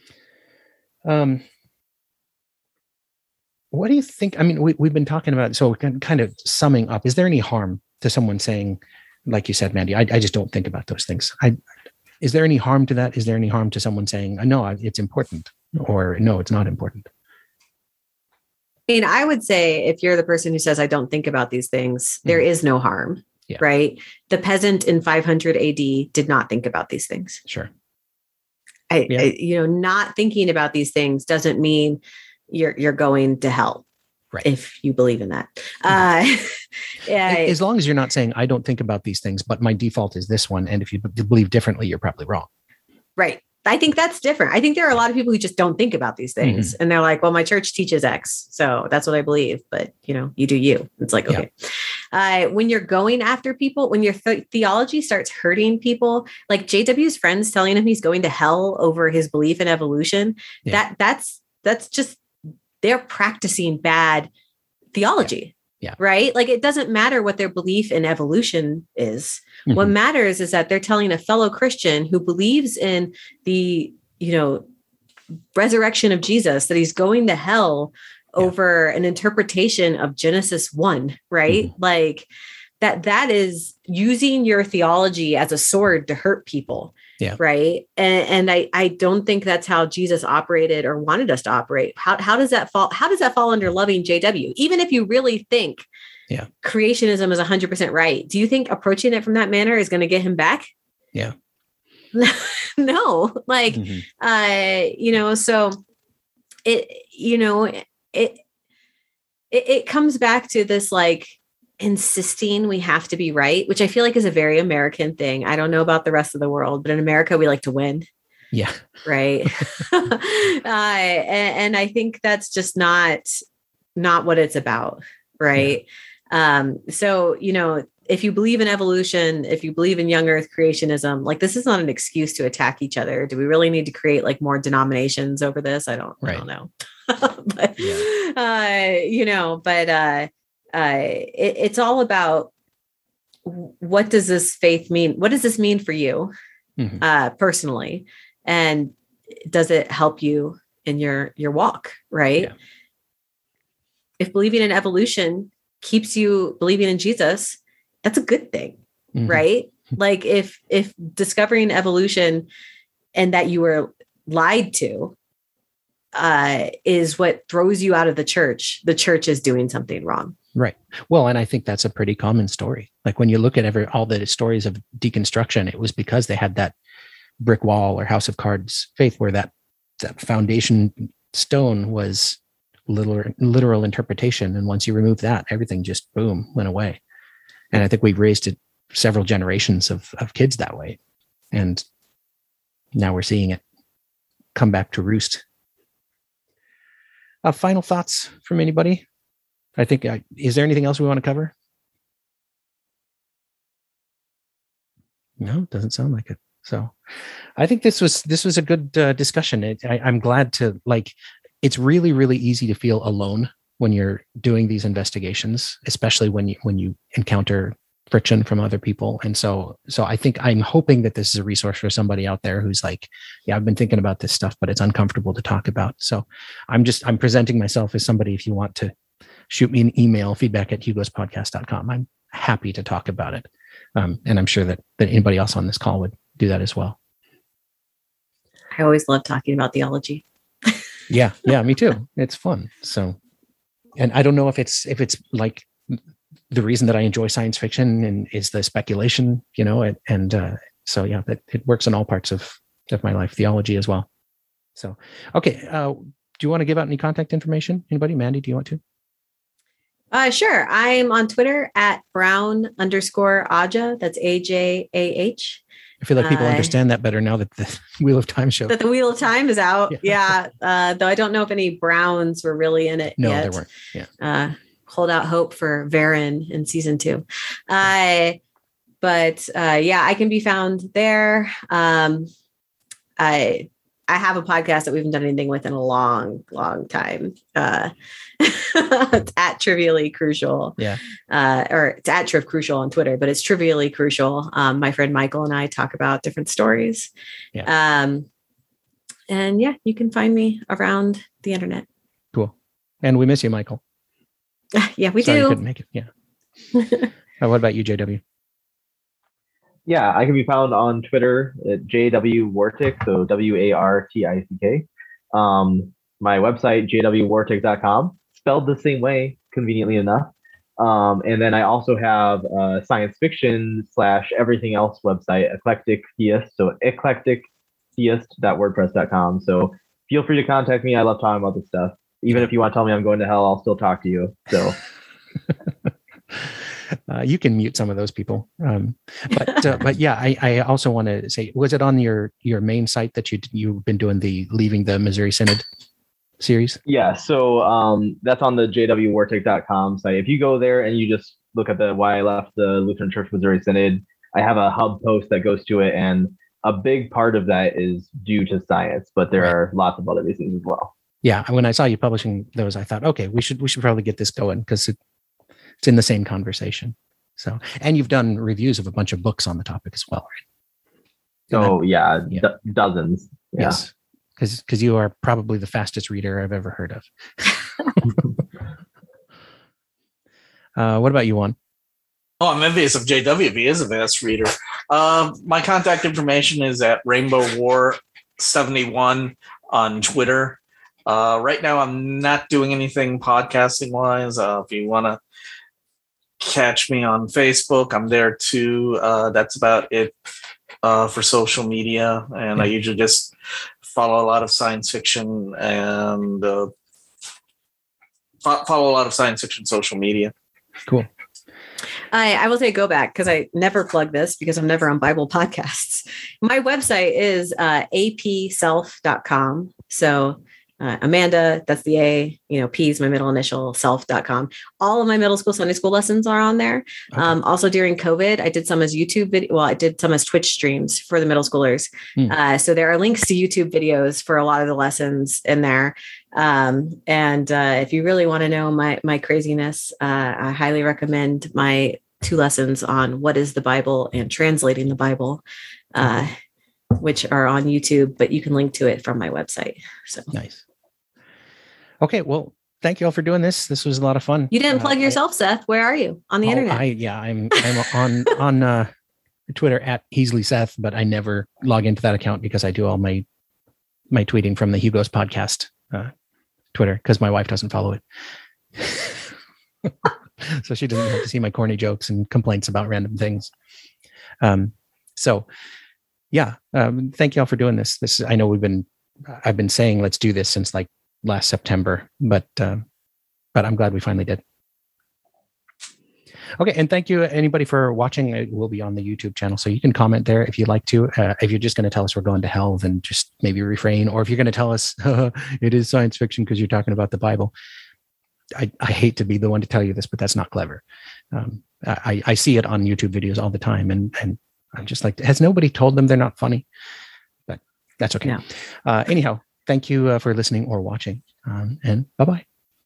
What do you think? I mean, we've been talking about, so kind of summing up, is there any harm to someone saying, like you said, Mandy, I just don't think about those things? Is there any harm to that? Is there any harm to someone saying, no, it's important, or no, it's not important? I mean, I would say if you're the person who says, I don't think about these things, there is no harm, right? The peasant in 500 AD did not think about these things. Sure. Not thinking about these things doesn't mean you're going to hell, right? If you believe in that. As long as you're not saying, I don't think about these things, but my default is this one. And if you believe differently, you're probably wrong. Right. I think that's different. I think there are a lot of people who just don't think about these things, and they're like, well, my church teaches X, so that's what I believe. But, you do you. It's like, okay. When you're going after people, when your theology starts hurting people, like JW's friends telling him he's going to hell over his belief in evolution, that's just, they're practicing bad theology. Yeah. Right. Like, it doesn't matter what their belief in evolution is. What matters is that they're telling a fellow Christian who believes in the, resurrection of Jesus, that he's going to hell over an interpretation of Genesis 1, right? Like that is using your theology as a sword to hurt people. Yeah. Right. And I don't think that's how Jesus operated or wanted us to operate. How does that fall? How does that fall under loving JW? Even if you really think creationism is 100% right, do you think approaching it from that manner is going to get him back? Yeah. No, like, so it comes back to this, like, insisting we have to be right, which I feel like is a very American thing. I don't know about the rest of the world, but in America, we like to win. Yeah. Right. And I think that's just not what it's about. Right. Yeah. So, if you believe in evolution, if you believe in young earth creationism, like, this is not an excuse to attack each other. Do we really need to create like more denominations over this? I don't know. But, it's all about, what does this faith mean? What does this mean for you personally? And does it help you in your walk? Right. Yeah. If believing in evolution keeps you believing in Jesus, that's a good thing. Right. Like, if discovering evolution and that you were lied to is what throws you out of the church is doing something wrong. Right. Well, and I think that's a pretty common story. Like, when you look at all the stories of deconstruction, it was because they had that brick wall or house of cards faith, where that foundation stone was literal interpretation. And once you remove that, everything just boom, went away. And I think we've raised several generations of kids that way. And now we're seeing it come back to roost. Final thoughts from anybody? I think, is there anything else we want to cover? No, it doesn't sound like it. So I think this was a good discussion. I'm glad to, like, it's really, really easy to feel alone when you're doing these investigations, especially when you encounter friction from other people. And so I think I'm hoping that this is a resource for somebody out there who's like, I've been thinking about this stuff, but it's uncomfortable to talk about. So I'm presenting myself as somebody, if you want to shoot me an email, feedback@hugospodcast.com. I'm happy to talk about it. And I'm sure that anybody else on this call would do that as well. I always love talking about theology. Yeah, me too. It's fun. So, and I don't know if it's like the reason that I enjoy science fiction and is the speculation, so yeah, that it works in all parts of my life, theology as well. So, okay. Do you want to give out any contact information? Anybody? Mandy, do you want to? Sure. I'm on Twitter at Brown_Aja. That's AJAH. I feel like people understand that better now that the Wheel of Time show. That the Wheel of Time is out. Yeah. Though I don't know if any Browns were really in it yet. No, there weren't. Yeah. Hold out hope for Varen in season 2. Yeah, I can be found there. I have a podcast that we haven't done anything with in a long, long time. It's at Trivially Crucial. Yeah. Or it's at Triv Crucial on Twitter, but it's Trivially Crucial. My friend Michael and I talk about different stories. Yeah. And yeah, you can find me around the internet. Cool. And we miss you, Michael. Yeah, we Sorry do. you couldn't make it. Yeah. What about you, JW? Yeah, I can be found on Twitter at JW so WARTICK. My website, jwwartic.com, spelled the same way, conveniently enough. And then I also have a science fiction / everything else website, Eclectic Theist, so eclectictheist.wordpress.com. So feel free to contact me. I love talking about this stuff. Even if you want to tell me I'm going to hell, I'll still talk to you. So you can mute some of those people. But yeah, I also want to say, was it on your main site that you've been doing the Leaving the Missouri Synod series? Yeah, so that's on the jwwartic.com site. If you go there and you just look at the why I left the Lutheran Church Missouri Synod, I have a hub post that goes to it, and a big part of that is due to science, but there are lots of other reasons as well. Yeah, when I saw you publishing those, I thought, okay, we should probably get this going because it's in the same conversation. So, and you've done reviews of a bunch of books on the topic as well, right? Oh yeah. Dozens. Yeah. Yes, because you are probably the fastest reader I've ever heard of. What about you, Juan? Oh, I'm envious of JW. He is a fast reader. My contact information is at Rainbow War 71 on Twitter. Right now, I'm not doing anything podcasting wise. If you want to catch me on Facebook, I'm there too. That's about it for social media. And I usually just follow a lot of science fiction and follow a lot of science fiction social media. Cool. I will say go back because I never plug this because I'm never on Bible podcasts. My website is apself.com. So Amanda, that's the A, P is my middle initial, self.com. All of my middle school Sunday school lessons are on there. Okay. Also during COVID, I did some as YouTube video. Well, I did some as Twitch streams for the middle schoolers. So there are links to YouTube videos for a lot of the lessons in there. And if you really want to know my craziness, I highly recommend my 2 lessons on what is the Bible and translating the Bible, which are on YouTube, but you can link to it from my website. So nice. Okay, well, thank you all for doing this. This was a lot of fun. You didn't plug yourself, Seth. Where are you on the internet? I'm on Twitter at Heasley Seth, but I never log into that account because I do all my tweeting from the Hugo's podcast Twitter because my wife doesn't follow it. So she doesn't have to see my corny jokes and complaints about random things. Thank you all for doing this. I know I've been saying let's do this since like last September, but I'm glad we finally did. Okay, and thank you anybody for watching. It will be on the YouTube channel, so you can comment there if you'd like to. If you're just going to tell us we're going to hell, then just maybe refrain. Or if you're going to tell us it is science fiction because you're talking about the Bible, I hate to be the one to tell you this, but that's not clever. I see it on YouTube videos all the time, and I'm just like, has nobody told them they're not funny? But that's okay. No. Anyhow, thank you for listening or watching, and bye-bye.